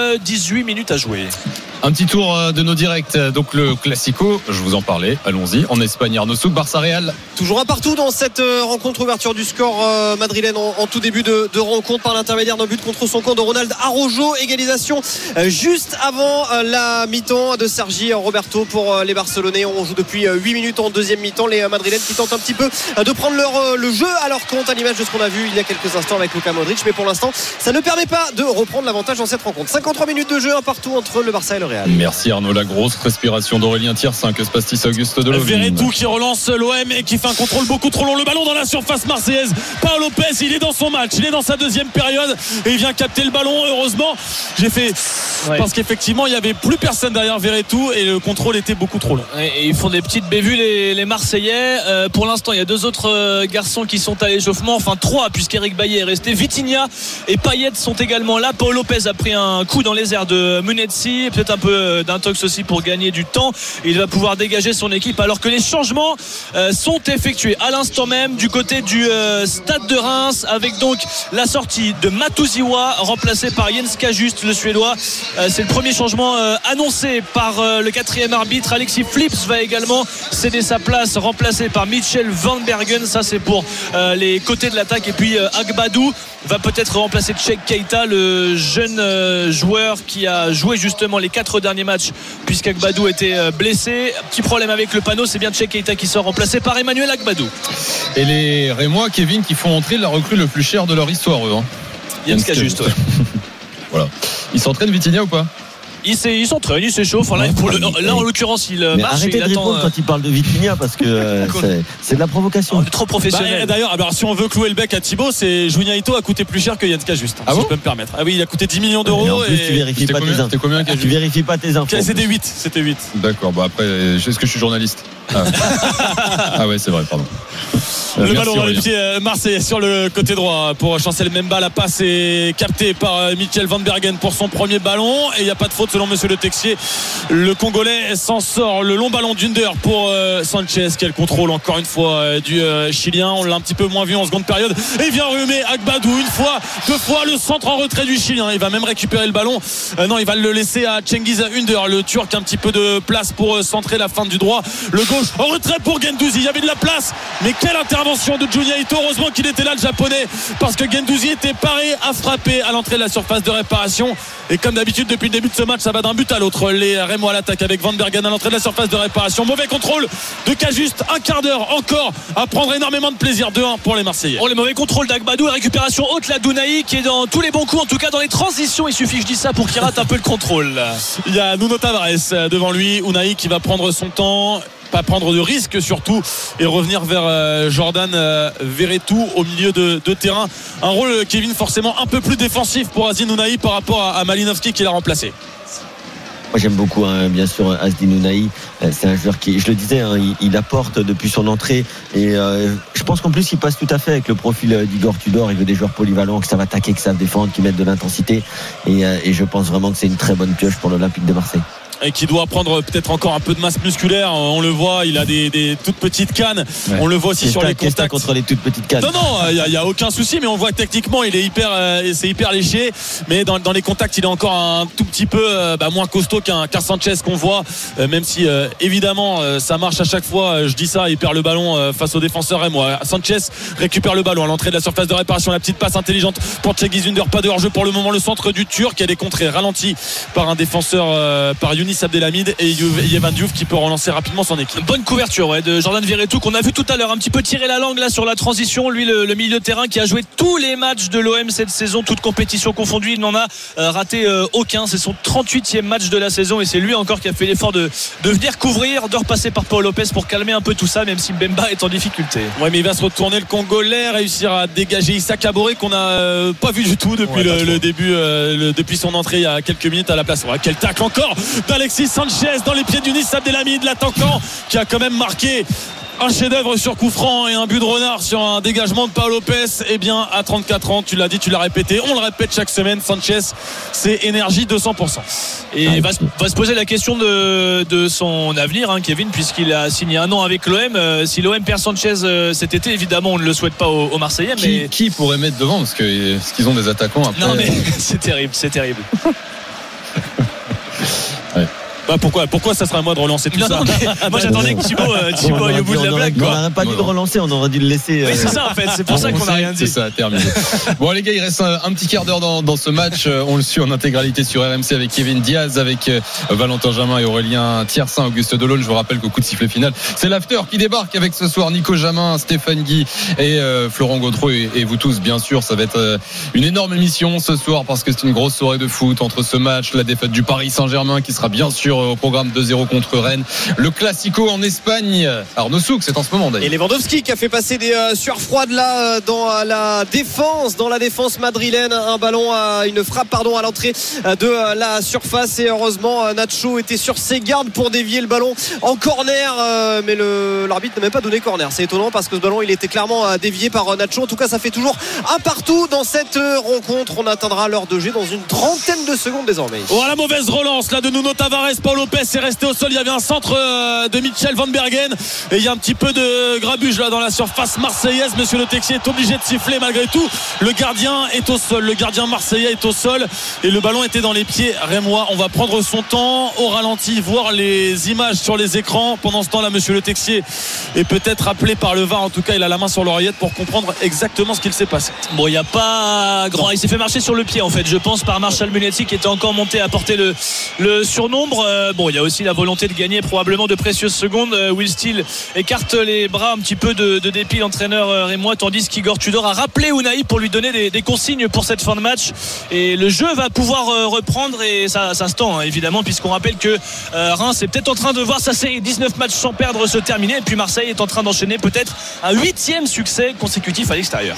18 minutes à jouer. Un petit tour de nos directs. Donc le Classico, je vous en parlais, allons-y. En Espagne, Arnaud Souk, Barça-Real. Toujours un partout dans cette rencontre, ouverture du score madrilène en tout début de rencontre par l'intermédiaire d'un but contre son camp de Ronald Araujo. Égalisation juste avant la mi-temps de Sergi Roberto pour les Barcelonais. On joue depuis 8 minutes en deuxième mi-temps. Les madrilènes qui tentent un petit peu de prendre le jeu à leur compte, à l'image de ce qu'on a vu il y a quelques instants avec Luka Modric. Mais pour l'instant, ça ne permet pas de reprendre l'avantage dans cette rencontre. 53 minutes de jeu, un partout entre le Barça et le Real. Merci Arnaud, la grosse respiration d'Aurélien Tiersin. Que se passe-t-il, Auguste Delovin? Verretou qui relance l'OM et qui fait un contrôle beaucoup trop long. Le ballon dans la surface marseillaise. Paul Lopez, il est dans son match, il est dans sa deuxième période et il vient capter le ballon. Heureusement, parce qu'effectivement il n'y avait plus personne derrière Verretou et le contrôle était beaucoup trop long. Et ils font des petites bévues les Marseillais. Pour l'instant, il y a 2 autres garçons qui sont à l'échauffement, enfin 3 puisqu'Eric Bailly est resté. Vitinha et Payet sont également là. Paul Lopez a pris un coup dans les airs de Mounetzi, peut-être un peu d'intox aussi pour gagner du temps. Il va pouvoir dégager son équipe alors que les changements sont effectués à l'instant même du côté du stade de Reims, avec donc la sortie de Matuziwa remplacé par Jens Cajuste, le Suédois, C'est le premier changement annoncé par le 4e arbitre. Alexis Flips va également céder sa place, remplacé par Mitchell Van Bergen. Ça c'est pour les côtés de l'attaque. Et puis Agbadou va peut-être remplacer Cheikh Keita, le jeune joueur qui a joué justement les 4 derniers matchs puisqu'Agbadou était blessé. Petit problème avec le panneau, c'est bien Cheikh Keita qui sort remplacé par Emmanuel Agbadou. Et les Rémois, Kevin, qui font entrer la recrue le plus cher de leur histoire, eux. Yann Cajuste. Voilà. Ils s'entraînent, Vitinha, ou pas? Il s'entraîne, il s'échauffe. Là, en l'occurrence, il marche. Arrêtez de répondre quand il parle de Vitinha parce que c'est de la provocation. On est trop professionnel. D'ailleurs, alors, si on veut clouer le bec à Thibaut, c'est Juninho Ito a coûté plus cher que Yann Cajuste, si je peux me permettre. Ah oui, il a coûté 10 millions d'euros. Et en plus, tu vérifies pas tes infos. C'était combien, Tu vérifies pas tes infos. C'était 8. D'accord, après, est-ce que je suis journaliste? Ah ouais, c'est vrai, pardon. Le ballon dans les pieds marseillais sur le côté droit pour Chancel Mbemba. La passe est captée par Mitchell Van Bergen pour son premier ballon et il n'y a pas de faute selon monsieur Le Texier. Le Congolais s'en sort. Le long ballon d'Under pour Sanchez. Quel contrôle encore une fois du Chilien. On l'a un petit peu moins vu en seconde période. Et il vient rhumer Agbadou une fois, 2 fois. Le centre en retrait du Chilien. Il va même récupérer le ballon. Non, il va le laisser à Cengiz Under. Le Turc, un petit peu de place pour centrer la fin du droit. Le gauche en retrait pour Guendouzi. Il y avait de la place, mais quelle intervention de Juninho Ito. Heureusement qu'il était là, le japonais, parce que Guendouzi était paré à frapper à l'entrée de la surface de réparation. Et comme d'habitude depuis le début de ce match, ça va d'un but à l'autre. Les Rémois à l'attaque avec Van Bergen à l'entrée de la surface de réparation. Mauvais contrôle de Cajuste, un quart d'heure encore à prendre énormément de plaisir. 2-1 pour les Marseillais. Les mauvais contrôles d'Agbadou et récupération haute là d'Ounaï qui est dans tous les bons coups, en tout cas dans les transitions. Il suffit que je dise ça pour qu'il rate un peu le contrôle. Il y a Nuno Tavares devant lui. Ounaï qui va prendre son temps, pas prendre de risque surtout, et revenir vers Jordan Verretou au milieu de terrain. Un rôle, Kevin, forcément un peu plus défensif pour Azdin Ounahi par rapport à Malinowski qui l'a remplacé. Moi j'aime beaucoup bien sûr Azdin Ounahi. C'est un joueur qui, je le disais, il apporte depuis son entrée et je pense qu'en plus il passe tout à fait avec le profil d'Igor Tudor. Il veut des joueurs polyvalents, qui savent attaquer, qui savent défendre, qui mettent de l'intensité et je pense vraiment que c'est une très bonne pioche pour l'Olympique de Marseille. Et qui doit prendre peut-être encore un peu de masse musculaire. On le voit, il a des toutes petites cannes. Ouais. On le voit aussi sur les contacts contre les toutes petites cannes. Non, il y a aucun souci, mais on voit techniquement il est c'est hyper léger, mais dans les contacts il est encore un tout petit peu moins costaud qu'un Sanchez qu'on voit, même si évidemment ça marche à chaque fois. Je dis ça, il perd le ballon face au défenseur Rémois. Sanchez récupère le ballon à l'entrée de la surface de réparation. La petite passe intelligente pour Cengiz Under. Pas de hors-jeu pour le moment. Le centre du Turc, elle est contrée, ralenti par un défenseur, par Younis Abdelhamid, et Yevan Diouf qui peut relancer rapidement son équipe. Bonne couverture de Jordan Verretou qu'on a vu tout à l'heure un petit peu tirer la langue là sur la transition. Lui le milieu de terrain qui a joué tous les matchs de l'OM cette saison, toutes compétitions confondues, il n'en a raté aucun. C'est son 38e match de la saison et c'est lui encore qui a fait l'effort de venir couvrir, de repasser par Paul Lopez pour calmer un peu tout ça, même si Mbemba est en difficulté. Ouais, mais il va se retourner le Congolais, réussir à dégager Issa Kaboré qu'on n'a pas vu du tout depuis le début, depuis son entrée il y a quelques minutes à la place. Quel tacle encore d'Alexis Sanchez dans les pieds d'Younis Abdelhamid, l'attaquant qui a quand même marqué un chef-d'œuvre sur coup franc et un but de renard sur un dégagement de Paul Lopez. Eh bien, à 34 ans, tu l'as dit, tu l'as répété, on le répète chaque semaine, Sanchez, c'est énergie 200%. Et va se poser la question de son avenir, Kevin, puisqu'il a signé 1 an avec l'OM. Si l'OM perd Sanchez cet été, évidemment, on ne le souhaite pas aux Marseillais. Mais qui pourrait mettre devant, parce qu'ils ont des attaquants après. Non, mais c'est terrible. Ouais. Pourquoi ça serait à moi de relancer tout ça? Moi j'attendais que Thibaut aille au bout de la blague. On n'aurait pas dû le relancer, on aurait dû le laisser. Oui, c'est ça en fait, c'est pour ça qu'on n'a rien dit. C'est ça, terminé. Bon les gars, il reste un petit quart d'heure dans ce match. On le suit en intégralité sur RMC avec Kevin Diaz, avec Valentin Jamin et Aurélien Thiersin, Auguste Delaune. Je vous rappelle qu'au coup de sifflet final, c'est l'after qui débarque avec ce soir Nico Jamin, Stéphane Guy et Florent Gaudreau et vous tous bien sûr. Ça va être une énorme émission ce soir parce que c'est une grosse soirée de foot entre ce match, la défaite du Paris Saint-Germain qui sera bien sûr au programme 2-0 contre Rennes, le Classico en Espagne. Arnaud Souk, c'est en ce moment d'ailleurs. Et Lewandowski qui a fait passer des sueurs froides là dans la défense madrilène. Un ballon, une frappe à l'entrée de la surface et heureusement Nacho était sur ses gardes pour dévier le ballon en corner, mais l'arbitre n'a même pas donné corner. C'est étonnant parce que ce ballon il était clairement dévié par Nacho. En tout cas ça fait toujours un partout dans cette rencontre. On atteindra l'heure de jeu dans une trentaine de secondes désormais. Oh, la mauvaise relance là de Nuno Tavares, pas Paul Lopez est resté au sol. Il y avait un centre de Michel Van Bergen et il y a un petit peu de grabuge là dans la surface marseillaise. Monsieur Le Texier est obligé de siffler malgré tout. Le gardien est au sol, le gardien marseillais est au sol et le ballon était dans les pieds rémois. On va prendre son temps au ralenti, voir les images sur les écrans. Pendant ce temps là, monsieur Le Texier est peut-être appelé par le VAR. En tout cas, il a la main sur l'oreillette pour comprendre exactement ce qu'il s'est passé. Bon, il n'y a pas grand. Il s'est fait marcher sur le pied en fait, je pense, par Marshall Munetti qui était encore monté à porter le surnombre. Bon, il y a aussi la volonté de gagner probablement de précieuses secondes. Will Steele écarte les bras, un petit peu de dépit, l'entraîneur rémois, tandis qu'Igor Tudor a rappelé Unai pour lui donner des consignes pour cette fin de match. Et le jeu va pouvoir reprendre et ça se tend hein, évidemment, puisqu'on rappelle que Reims est peut-être en train de voir sa série 19 matchs sans perdre se terminer, et puis Marseille est en train d'enchaîner peut-être un 8e succès consécutif à l'extérieur.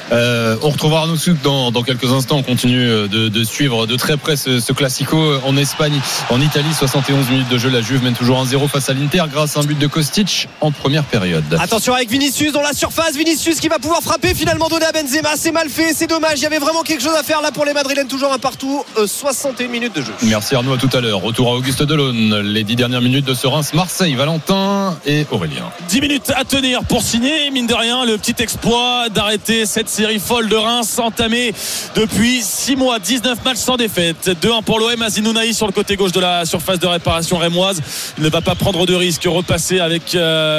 On retrouvera Arnaud Souk dans quelques instants. On continue de suivre de très près ce classico en Espagne. En Italie, 71 minutes de jeu, la Juve mène toujours 1-0 face à l'Inter grâce à un but de Kostic en première période. Attention avec Vinicius dans la surface, Vinicius qui va pouvoir frapper, finalement donné à Benzema. C'est mal fait, c'est dommage, il y avait vraiment quelque chose à faire là pour les Madrilènes. Toujours un partout, 61 minutes de jeu. Merci Arnaud, à tout à l'heure. Retour à Auguste Delaune. Les 10 dernières minutes de ce Reims, Marseille, Valentin et Aurélien. 10 minutes à tenir pour signer, mine de rien, le petit exploit d'arrêter cette série folle de Reims entamée depuis 6 mois, 19 matchs sans défaite. 2-1 pour l'OM. Aziz Ounahi sur le côté gauche de la surface de réparation rémoise. Il ne va pas prendre de risque. Repasser avec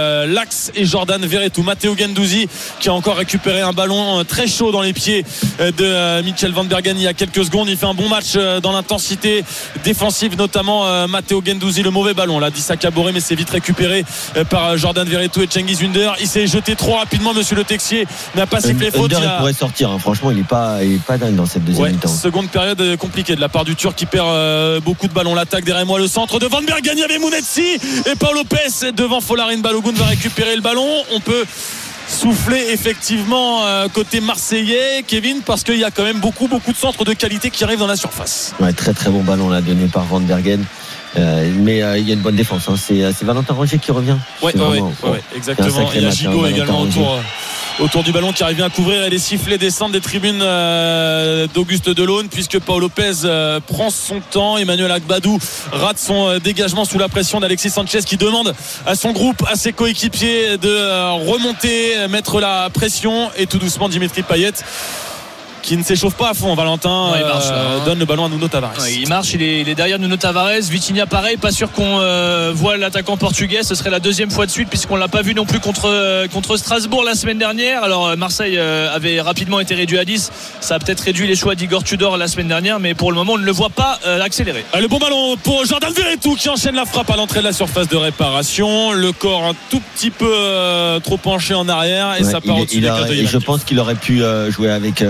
Lax et Jordan Verretou. Matteo Guendouzi qui a encore récupéré un ballon très chaud dans les pieds de Michel Van Bergen il y a quelques secondes. Il fait un bon match dans l'intensité défensive, notamment Matteo Guendouzi. Le mauvais ballon là d'Issa Kaboré, mais c'est vite récupéré par Jordan Verretou et Cengiz Ünder. Il s'est jeté trop rapidement, monsieur Le Texier n'a pas sifflé faute. Il pourrait sortir hein. Franchement il est pas dingue dans cette deuxième mi-temps. Seconde période compliquée de la part du Turc qui perd beaucoup de ballons. L'attaque derrière moi, le centre de Van Bergen, il y avait Mounetsi et Paul Lopez devant Folarin Balogun va récupérer le ballon. On peut souffler effectivement côté marseillais, Kevin, parce qu'il y a quand même beaucoup de centres de qualité qui arrivent dans la surface. Ouais, très très bon ballon là donné par Van Bergen. Mais il y a une bonne défense hein. C'est Valentin Rongier qui revient. Ouais, exactement. Il y a Gigot également autour du ballon qui arrive bien à couvrir, et les sifflets descendent des tribunes d'Auguste Delaune, puisque Paul Lopez prend son temps. Emmanuel Agbadou rate son dégagement sous la pression d'Alexis Sanchez qui demande à son groupe, à ses coéquipiers de remonter, mettre la pression, et tout doucement Dimitri Payet qui ne s'échauffe pas à fond. Valentin donne le ballon à Nuno Tavares. Il marche, il est derrière Nuno Tavares. Vitinha pareil, pas sûr qu'on voit l'attaquant portugais. Ce serait la deuxième fois de suite puisqu'on l'a pas vu non plus contre Strasbourg la semaine dernière. Alors Marseille avait rapidement été réduit à 10. Ça a peut-être réduit les choix d'Igor Tudor la semaine dernière, mais pour le moment on ne le voit pas accélérer. Le bon ballon pour Jordan Verretou qui enchaîne la frappe à l'entrée de la surface de réparation. Le corps un tout petit peu trop penché en arrière, et ça part au-dessus des cadres. Je pense qu'il aurait pu jouer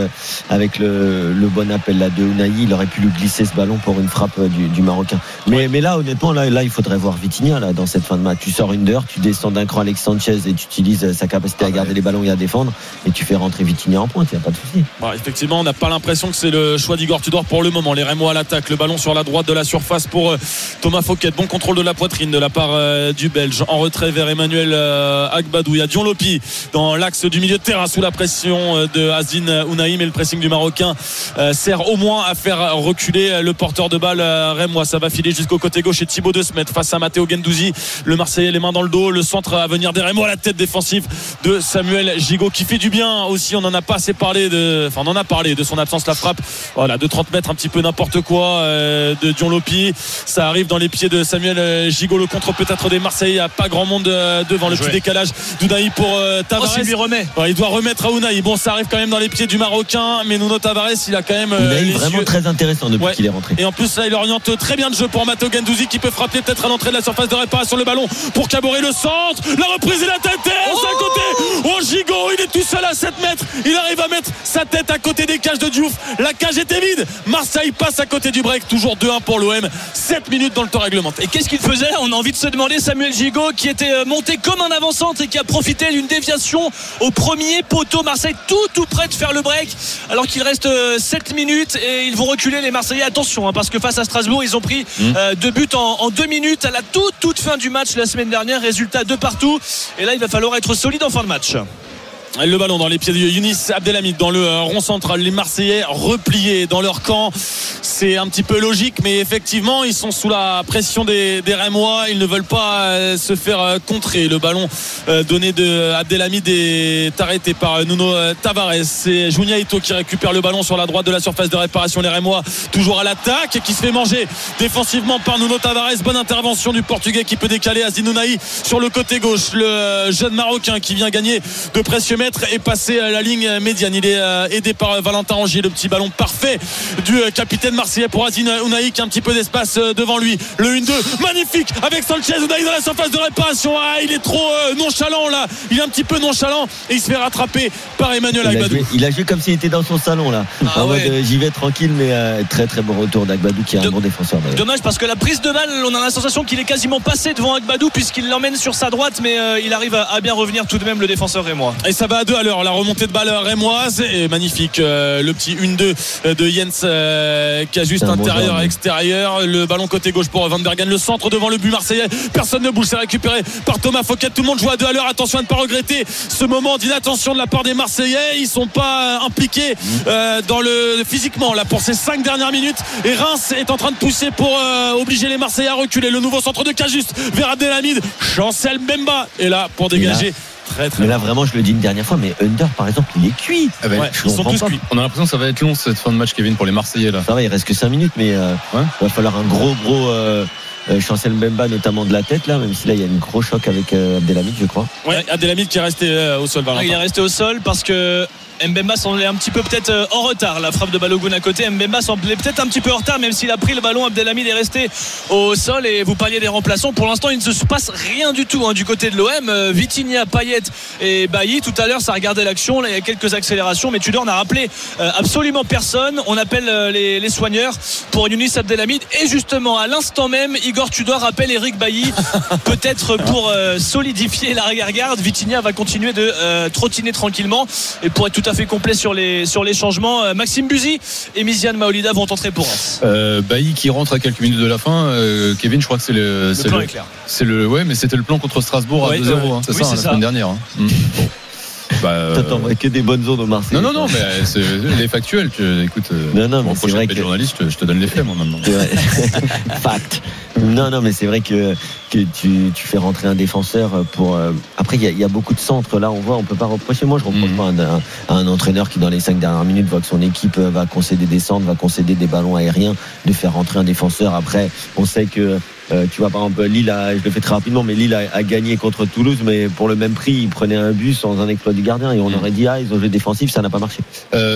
avec le bon appel là de Unai. Il aurait pu lui glisser ce ballon pour une frappe du Marocain. Mais là honnêtement là il faudrait voir Vitinha là dans cette fin de match. Tu sors Ünder, tu descends d'un cran Alex Sanchez et tu utilises sa capacité à garder les ballons et à défendre, et tu fais rentrer Vitinha en pointe. Il n'y a pas de souci. Effectivement, on n'a pas l'impression que c'est le choix d'Igor Tudor pour le moment. Les Rémois à l'attaque, le ballon sur la droite de la surface pour Thomas Fouquet. Bon contrôle de la poitrine de la part du Belge. En retrait vers Emmanuel Agbadou. Il y a Dion Lopi dans l'axe du milieu de terrain sous la pression de Aziz Ounahi, mais le pressing du Marocain sert au moins à faire reculer le porteur de balle rémois. Ça va filer jusqu'au côté gauche, et Thibaut De Smet face à Matteo Guendouzi, le Marseillais, les mains dans le dos. Le centre à venir des Rémois, la tête défensive de Samuel Gigot qui fait du bien aussi. On en a pas assez parlé on en a parlé de son absence. La frappe de 30 mètres, un petit peu n'importe quoi de Dion Lopi. Ça arrive dans les pieds de Samuel Gigot. Le contre peut-être des Marseillais, il n'y a pas grand monde devant. Le petit décalage d'Unai pour Tavares. Il lui remet. Il doit remettre à Unai. Bon, ça arrive quand même dans les pieds du Marocain, mais Nuno Tavares, il a quand même Unai vraiment très intéressant depuis qu'il est rentré. Et en plus là il oriente très bien de jeu pour Matteo Guendouzi qui peut frapper peut-être à l'entrée de la surface de réparation. Le ballon pour Caboret, le centre, la reprise et la tête à côté. Gigot, il est tout seul à 7 mètres. Il arrive à mettre sa tête à côté des cages de Diouf. La cage était vide. Marseille passe à côté du break. Toujours 2-1 pour l'OM. 7 minutes dans le temps réglementaire. Et qu'est-ce qu'il faisait? On a envie de se demander. Samuel Gigot qui était monté comme un avant-centre et qui a profité d'une déviation au premier poteau. Marseille tout près de faire le break alors qu'il reste 7 minutes et ils vont reculer les Marseillais. Attention parce que face à Strasbourg ils ont pris 2 buts en 2 minutes à la toute fin du match la semaine dernière. Résultat de partout, et là il va falloir être solide en fin de match. Le ballon dans les pieds de Younis Abdelhamid dans le rond central. Les Marseillais repliés dans leur camp. C'est un petit peu logique, mais effectivement ils sont sous la pression des Rémois. Ils ne veulent pas se faire contrer. Le ballon donné de Abdelhamid est arrêté par Nuno Tavares. C'est Junia Ito qui récupère le ballon sur la droite de la surface de réparation. Les Rémois toujours à l'attaque, qui se fait manger défensivement par Nuno Tavares. Bonne intervention du Portugais qui peut décaler Aziz Nounahi sur le côté gauche. Le jeune Marocain qui vient gagner de précieux mètres et passer la ligne médiane. Il est aidé par Valentin Rongier. Le petit ballon parfait du capitaine marseillais pour Aziz Nounahi qui a un petit peu d'espace devant lui. Le 1-2 magnifique avec Sanchez. Nounahi dans la surface de réparation. Il est trop nonchalant là. Il est un petit peu nonchalant et il se fait rattraper par Emmanuel Agbadou. Il a joué comme s'il était dans son salon là. En mode j'y vais tranquille, mais très très bon retour d'Agbadou qui est un bon défenseur. Dommage parce que la prise de balle, on a la sensation qu'il est quasiment passé devant Agbadou puisqu'il l'emmène sur sa droite, mais il arrive à bien revenir tout de même, le défenseur rémois. Et ça va à 2 à l'heure. La remontée de balle rémoise est magnifique. Le petit 1-2 de Jens qui a juste intérieur et extérieur. Le ballon côté gauche pour Van Bergen. Le centre devant le but marseillais. Personne ne bouge. C'est récupéré par Thomas Fouquet. Tout le monde joue à 2 à l'heure. Attention à ne pas regretter ce moment d'inattention de la part des Marseillais. Ils sont pas impliqués dans le physiquement là pour ces 5 dernières minutes. Et Reims est en train de pousser pour obliger les Marseillais à reculer. Le nouveau centre de Cajuste vers Abdelhamid. Chancel Mbemba est là pour dégager. Très, mais là vraiment je le dis une dernière fois, mais Under par exemple il est cuit. Ils sont tous cuits. On a l'impression que ça va être long cette fin de match, Kevin, pour les Marseillais là. Ça va, il reste que 5 minutes, mais il va falloir un gros Chancel Mbemba notamment de la tête là, même si là il y a une gros choc avec Abdelhamid, je crois. Abdelhamid qui est resté au sol. Il est resté au sol parce que Mbemba semblait un petit peu peut-être en retard. La frappe de Balogun à côté, Mbemba semblait peut-être un petit peu en retard, même s'il a pris le ballon. Abdelhamid est resté au sol. Et vous parliez des remplaçants, pour l'instant il ne se passe rien du tout du côté de l'OM. Vitinha, Payet et Bailly, tout à l'heure ça regardait l'action, là il y a quelques accélérations, mais Tudor n'a rappelé absolument personne. On appelle les soigneurs pour Younis Abdelhamid, et justement à l'instant même Igor Tudor appelle Eric Bailly peut-être pour solidifier l'arrière-garde. Vitinha va continuer de trottiner tranquillement, et pour être tout à fait complet sur les changements, Maxime Buzy et Miziane Maolida vont entrer pour Reims. Bailly qui rentre à quelques minutes de la fin. Kevin, je crois que c'est le plan est clair. Mais c'était le plan contre Strasbourg à 2-0. C'est ça, la semaine dernière. T'attends que des bonnes zones au Marseille. Non, mais c'est les factuels. Écoute, mais c'est vrai que journaliste, je te donne les faits moi maintenant. Fact. Non, mais c'est vrai que tu fais rentrer un défenseur pour. Après, il y a beaucoup de centres là. On peut pas reprocher. Moi, je reproche pas à un entraîneur qui dans les 5 dernières minutes voit que son équipe va concéder des centres, va concéder des ballons aériens, de faire rentrer un défenseur. Après, on sait que. Tu vois, par exemple, Lille je le fais très rapidement, mais Lille a gagné contre Toulouse, mais pour le même prix ils prenaient un but sans un exploit du gardien, et on aurait dit ils ont joué défensif, ça n'a pas marché.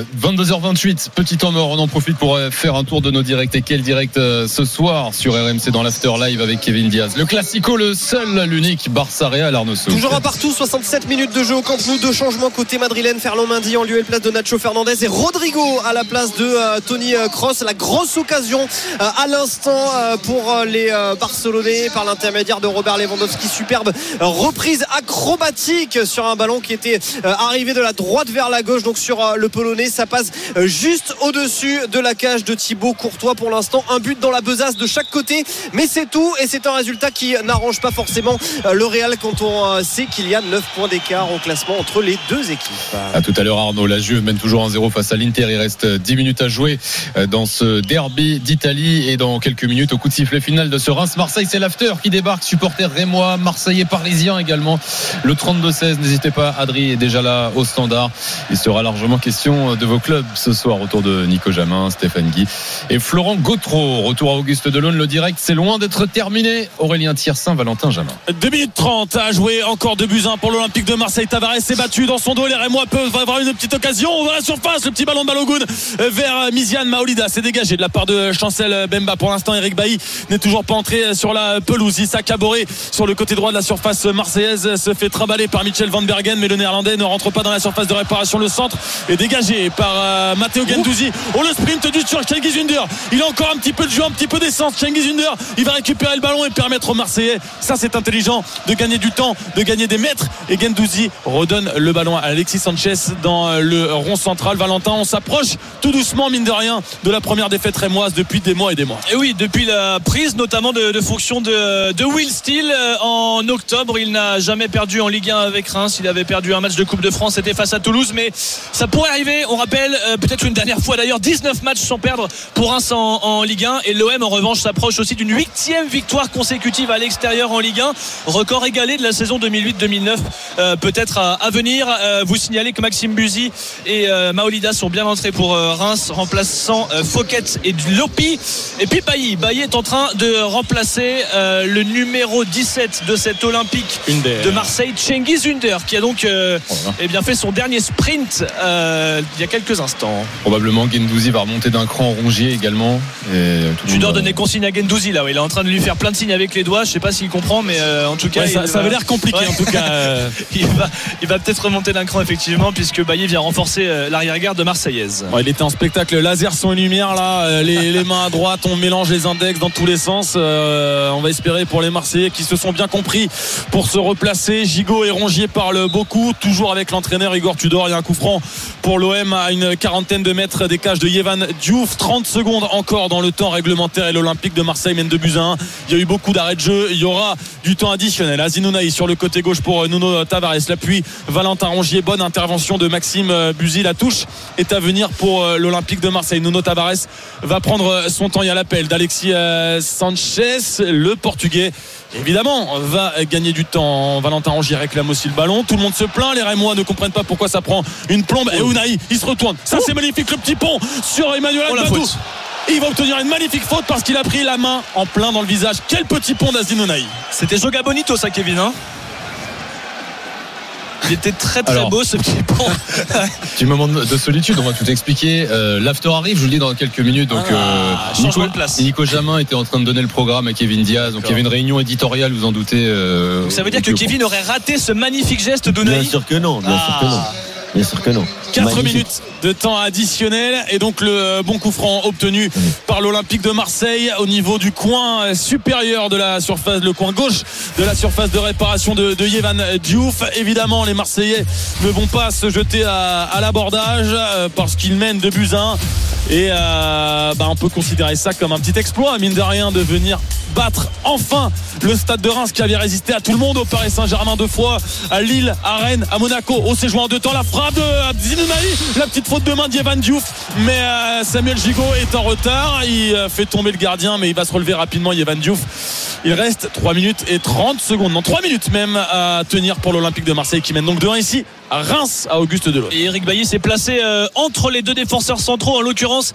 22h28, petit temps mort. On en profite pour faire un tour de nos directs. Et quel direct ce soir sur RMC dans l'After Live avec Kevin Diaz. Le classico, le seul, l'unique, Barça Real, Arnaud Souk. Toujours un partout, 67 minutes de jeu au Camp Nou. 2 changements côté madrilène. Ferland Mendy en lieu et place de Nacho Fernandez, et Rodrigo à la place de Toni Kroos. La grosse occasion à l'instant pour les Barcelonais par l'intermédiaire de Robert Lewandowski. Superbe reprise acrobatique sur un ballon qui était arrivé de la droite vers la gauche, donc sur le Polonais. Ça passe juste au-dessus de la cage de Thibaut Courtois. Pour l'instant, un but dans la besace de chaque côté, mais c'est tout, et c'est un résultat qui n'arrange pas forcément le Real quand on sait qu'il y a 9 points d'écart au classement entre les deux équipes. À tout à l'heure, Arnaud. La Juve mène toujours 1-0 face à l'Inter. Il reste 10 minutes à jouer dans ce derby d'Italie, et dans quelques minutes au coup de sifflet final de ce Reims-Marseille, c'est l'after qui débarque. Supporters rémois, marseillais, parisiens également. Le 32-16, n'hésitez pas, Adri est déjà là au standard. Il sera largement question de vos clubs ce soir autour de Nico Jamin, Stéphane Guy et Florent Gautreau. Retour à Auguste Delaune. Le direct, c'est loin d'être terminé. Aurélien Thiersin, Valentin Jamin. 2 minutes 30 à jouer, encore 2-1 pour l'Olympique de Marseille. Tavares s'est battu dans son dos. Les Rémois peuvent avoir une petite occasion dans la surface. Le petit ballon de Balogun vers Miziane Maolida. C'est dégagé de la part de Chancel Mbemba. Pour l'instant, Eric Bailly n'est toujours pas entré sur la pelouse. Issa Kaboré sur le côté droit de la surface marseillaise se fait trimballer par Michel Van Bergen, mais le néerlandais ne rentre pas dans la surface de réparation. Le centre est dégagé par Matteo Guendouzi. Le sprint du Turc Cengiz Ünder. Il a encore un petit peu de jeu, un petit peu d'essence. Cengiz Ünder, il va récupérer le ballon et permettre aux Marseillais, ça c'est intelligent, de gagner du temps, de gagner des mètres. Et Guendouzi redonne le ballon à Alexis Sanchez dans le rond central. Valentin, on s'approche tout doucement, mine de rien, de la première défaite rémoise depuis des mois et des mois. Et oui, depuis la prise notamment de de fonction de Will Steele en octobre. Il n'a jamais perdu en Ligue 1 avec Reims. Il avait perdu un match de Coupe de France, c'était face à Toulouse, mais ça pourrait arriver. On rappelle peut-être une dernière fois d'ailleurs, 19 matchs sans perdre pour Reims en Ligue 1, et l'OM en revanche s'approche aussi d'une 8e victoire consécutive à l'extérieur en Ligue 1, record égalé de la saison 2008-2009 peut-être à venir. Vous signalez que Maxime Buzy et Maolida sont bien entrés pour Reims, remplaçant Fouquet et Lopi. Et puis Bailly est en train de remplacer le numéro 17 de cet Olympique de Marseille, Cengiz Ünder, qui a donc fait son dernier sprint il y a quelques instants. Probablement Guendouzi va remonter d'un cran, Rongier également. Tudor donnait consigne à Guendouzi là, il est en train de lui faire plein de signes avec les doigts. Je sais pas s'il comprend, mais en tout cas ça avait l'air compliqué en tout cas. il va peut-être remonter d'un cran effectivement, puisque Bailly vient renforcer l'arrière-garde de Marseillaise. Il était en spectacle laser son et lumière là, les mains à droite, on mélange les index dans tous les sens. On va espérer pour les Marseillais qui se sont bien compris pour se replacer. Gigot et Rongier parlent beaucoup, toujours avec l'entraîneur Igor Tudor. Il y a un coup franc pour l'OM à une quarantaine de mètres des cages de Yehvan Diouf. 30 secondes encore dans le temps réglementaire et l'Olympique de Marseille mène 2-1. Il y a eu beaucoup d'arrêts de jeu, il y aura du temps additionnel. Azinounaï sur le côté gauche pour Nuno Tavares, l'appui Valentin Rongier. Bonne intervention de Maxime Buzy. La touche est à venir pour l'Olympique de Marseille. Nuno Tavares va prendre son temps. Il y a l'appel d'Alexis Sanchez, le Portugais, évidemment va gagner du temps. Valentin Rongier réclame aussi le ballon. Tout le monde se plaint, les Rémois ne comprennent pas pourquoi ça prend une plombe. Et Unai, il se retourne, ça c'est magnifique, le petit pont sur Emmanuel Agbadou. Il va obtenir une magnifique faute parce qu'il a pris la main en plein dans le visage. Quel petit pont d'Azinounaï. C'était Joga Bonito ça, Kevin, hein. Il était très beau ce petit pont. Petit moment de solitude, on va tout expliquer. L'after arrive, je vous le dis dans quelques minutes. Donc Nico Jamin était en train de donner le programme à Kevin Diaz. Donc il y avait une réunion éditoriale, vous en doutez. Donc ça veut dire que Kevin aurait raté ce magnifique geste d'Unai. Bien sûr que non. Bien sûr que non. 4 minutes de temps additionnel et donc le bon coup franc obtenu par l'Olympique de Marseille au niveau du coin supérieur de la surface, le coin gauche de la surface de réparation de Yehvan Diouf. Évidemment, les Marseillais ne vont pas se jeter à l'abordage parce qu'ils mènent 2-1 et on peut considérer ça comme un petit exploit, mine de rien, de venir battre enfin le Stade de Reims qui avait résisté à tout le monde, au Paris Saint-Germain 2 fois, à Lille, à Rennes, à Monaco. C'est joué en 2 temps. La frappe de Azinounaï, la petite faute de main d'Yehvan Diouf, mais Samuel Gigot est en retard. Il fait tomber le gardien, mais il va se relever rapidement, Yehvan Diouf. Il reste 3 minutes et 30 secondes, non 3 minutes même à tenir pour l'Olympique de Marseille qui mène donc 2-1 ici à Reims, à Auguste Delon. Et Eric Bailly s'est placé entre les deux défenseurs centraux, en l'occurrence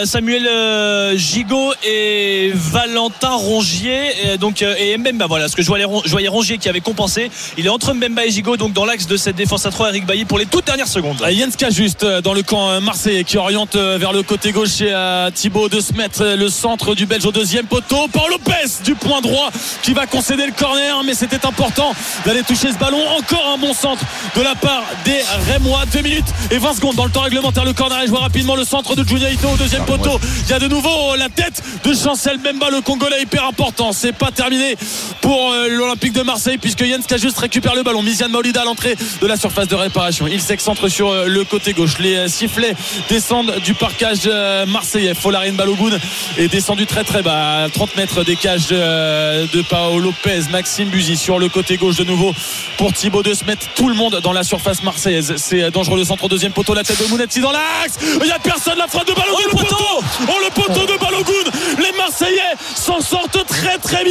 Samuel Gigot et Valentin Rongier, et Mbemba. Voilà ce que je voyais Rongier qui avait compensé. Il est entre Mbemba et Gigot, donc dans l'axe de cette défense à 3. Eric Bailly pour les toutes dernières secondes. Jens Cajuste dans le camp marseillais qui oriente vers le côté gauche chez Thibaut de Smet, le centre du Belge au deuxième poteau. Paul Lopez du point droit qui va concéder le corner, mais c'était important d'aller toucher ce ballon. Encore un bon centre de la part des Rémois. 2 minutes et 20 secondes dans le temps réglementaire. Le corner est joué rapidement, le centre de Junya Ito au deuxième poteau. Il y a de nouveau la tête de Chancel Mbemba, le Congolais, hyper important. C'est pas terminé pour l'Olympique de Marseille puisque Jens Cajuste récupère le ballon. Miziane Maolida à l'entrée de la surface de réparation. Il s'excentre sur le côté gauche. Les sifflets descendent du parcage marseillais. Folarin Balogun est descendu très très bas, 30 mètres des cages de Paolo Lopez. Maxime Buzy sur le côté gauche de nouveau pour Thibaut de Smet. Tout le monde dans la surface marseillaise. C'est dangereux, le centre au deuxième poteau, la tête de Mounetti dans l'axe. Il n'y a personne, la frappe de Balogun. Le poteau de Balogun. Les Marseillais s'en sortent très très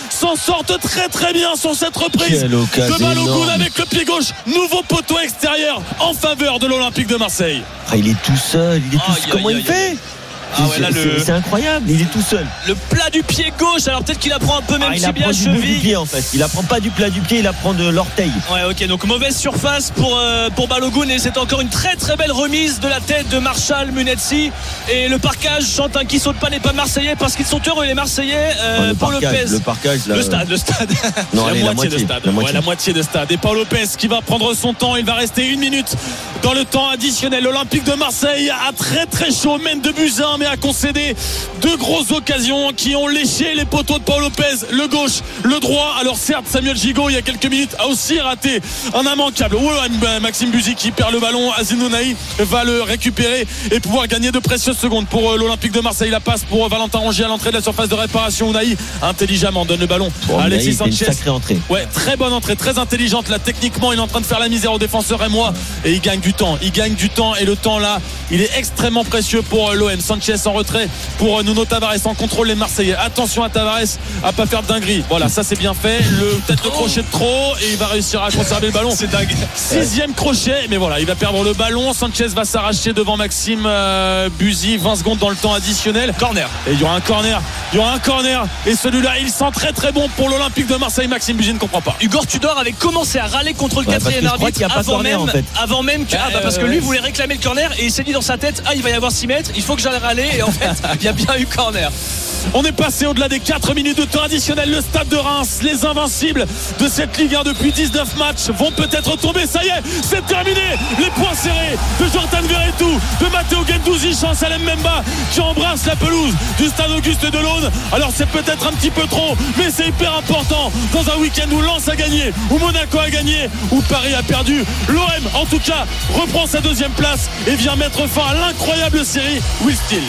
bien sur cette reprise de Balogun avec le pied gauche. Nouveau poteau extérieur en faveur de l'Olympique de Marseille. Il est tout seul. Comment il fait? C'est incroyable, il est tout seul. Le plat du pied gauche, alors peut-être qu'il apprend un peu même tibia, cheville. Il apprend du pied en fait. Il apprend pas du plat du pied, il apprend de l'orteil. Ouais, ok, donc mauvaise surface pour Balogun, et c'est encore une très très belle remise de la tête de Marshall Munetsi. Et le parquage chante un qui saute pas n'est pas marseillais parce qu'ils sont heureux les Marseillais. Paul Lopez. Le parquage, le stade. Non, la moitié de stade. La moitié de stade. Et Paul Lopez qui va prendre son temps. Il va rester 1 minute dans le temps additionnel. L'Olympique de Marseille a très très chaud, mène 2-1, mais a concédé 2 grosses occasions qui ont léché les poteaux de Paul Lopez, le gauche, le droit. Alors certes, Samuel Gigot il y a quelques minutes a aussi raté un immanquable. Maxime Buzy qui perd le ballon, Aziz Ounahi va le récupérer et pouvoir gagner de précieuses secondes pour l'Olympique de Marseille. La passe pour Valentin Rongier à l'entrée de la surface de réparation. Ounahi intelligemment donne le ballon à Alexis Sanchez. Une sacrée entrée. Ouais, très bonne entrée, très intelligente là. Techniquement il est en train de faire la misère aux défenseurs rémois et il gagne du temps et le temps là il est extrêmement précieux pour l'OM. Sanchez en retrait pour Nuno Tavares en contrôle les Marseillais. Attention à Tavares à pas faire de dinguerie. Voilà, ça c'est bien fait. Peut-être le crochet de trop et il va réussir à conserver le ballon. C'est dingue. 6e crochet, mais voilà, il va perdre le ballon. Sanchez va s'arracher devant Maxime Buzy. 20 secondes dans le temps additionnel. Corner. Et il y aura un corner. Et celui-là, il sent très très bon pour l'Olympique de Marseille. Maxime Buzy ne comprend pas. Igor Tudor avait commencé à râler contre le quatrième arbitre avant même que parce que lui voulait réclamer le corner et il s'est dit dans sa tête il va y avoir 6 mètres, il faut que j'aille râler et en fait il y a bien eu corner. On est passé au-delà des 4 minutes de temps additionnel. Le Stade de Reims, les invincibles de cette Ligue 1 depuis 19 matchs vont peut-être tomber. Ça y est, c'est terminé. Les poings serrés de Jordan Verretou, de Matteo Guendouzi, chance à Mbemba qui embrasse la pelouse du Stade Auguste de l'Aune. Alors c'est peut-être un petit peu trop, mais c'est hyper important dans un week-end où Lens a gagné, où Monaco a gagné, où Paris a perdu. L'OM en tout cas reprend sa 2e place et vient mettre fin à l'incroyable série Will Steele.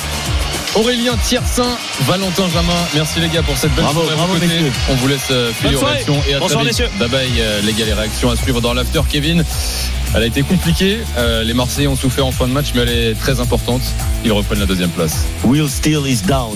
Aurélien Thiersin, Valentin Jamin, merci les gars pour cette belle soirée. On vous laisse filer aux réactions et à bonsoir messieurs. Bye bye les gars, les réactions à suivre dans l'after. Kevin, elle a été compliquée, les Marseillais ont souffert en fin de match mais elle est très importante, ils reprennent la 2e place. Will Steele is down.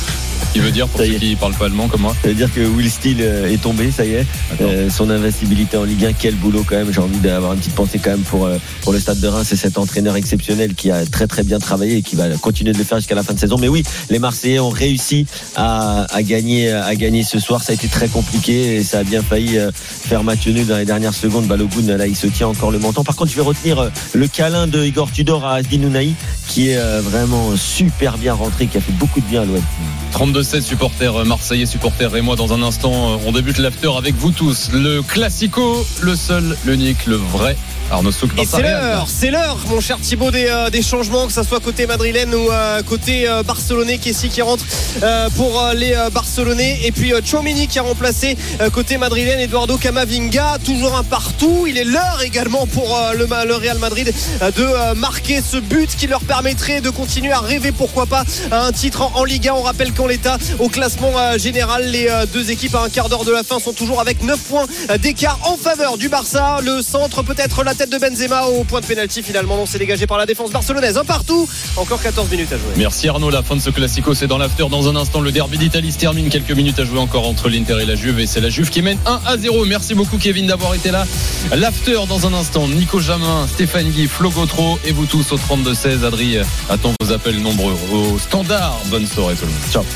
Il veut dire pour ceux qui ne parlent pas allemand comme moi. Ça veut dire que Will Steele est tombé, ça y est. Son invincibilité en Ligue 1, quel boulot quand même. J'ai envie d'avoir une petite pensée quand même pour le Stade de Reims et cet entraîneur exceptionnel qui a très très bien travaillé et qui va continuer de le faire jusqu'à la fin de saison. Mais oui, les Marseillais ont réussi à gagner ce soir. Ça a été très compliqué et ça a bien failli faire match nul dans les dernières secondes. Balogun, là, il se tient encore le menton. Par contre, je vais retenir le câlin de Igor Tudor à Azdin Ounahi qui est vraiment super bien rentré, qui a fait beaucoup de bien à l'OM. 32-16 supporters marseillais, supporters rémois. Dans un instant, on débute l'after avec vous tous. Le classico, le seul, l'unique, le vrai. Arnaud Souk. Et c'est l'heure, mon cher Thibaut, des changements, que ce soit côté madrilène ou côté barcelonais. Kessie qui rentre pour les Barcelonais. Et puis Tchouaméni qui a remplacé côté madrilène Eduardo Camavinga. Toujours un partout. Il est l'heure également pour le Real Madrid de marquer ce but qui leur permettrait de continuer à rêver, pourquoi pas, à un titre en Ligue 1. On rappelle qu'en l'état, au classement général, les deux équipes à un quart d'heure de la fin sont toujours avec 9 points d'écart en faveur du Barça. Le centre, peut-être la tête de Benzema au point de pénalty, finalement non, c'est dégagé par la défense barcelonaise. Un partout, encore 14 minutes à jouer. Merci Arnaud, la fin de ce classico c'est dans l'after. Dans un instant le derby d'Italie se termine, quelques minutes à jouer encore entre l'Inter et la Juve et c'est la Juve qui mène 1-0. Merci beaucoup Kevin d'avoir été là. L'after dans un instant, Nico Jamin, Stéphane Guy, Flo Gautreau et vous tous au 32-16. Adrien attend vos appels nombreux au standard. Bonne soirée tout le monde, ciao.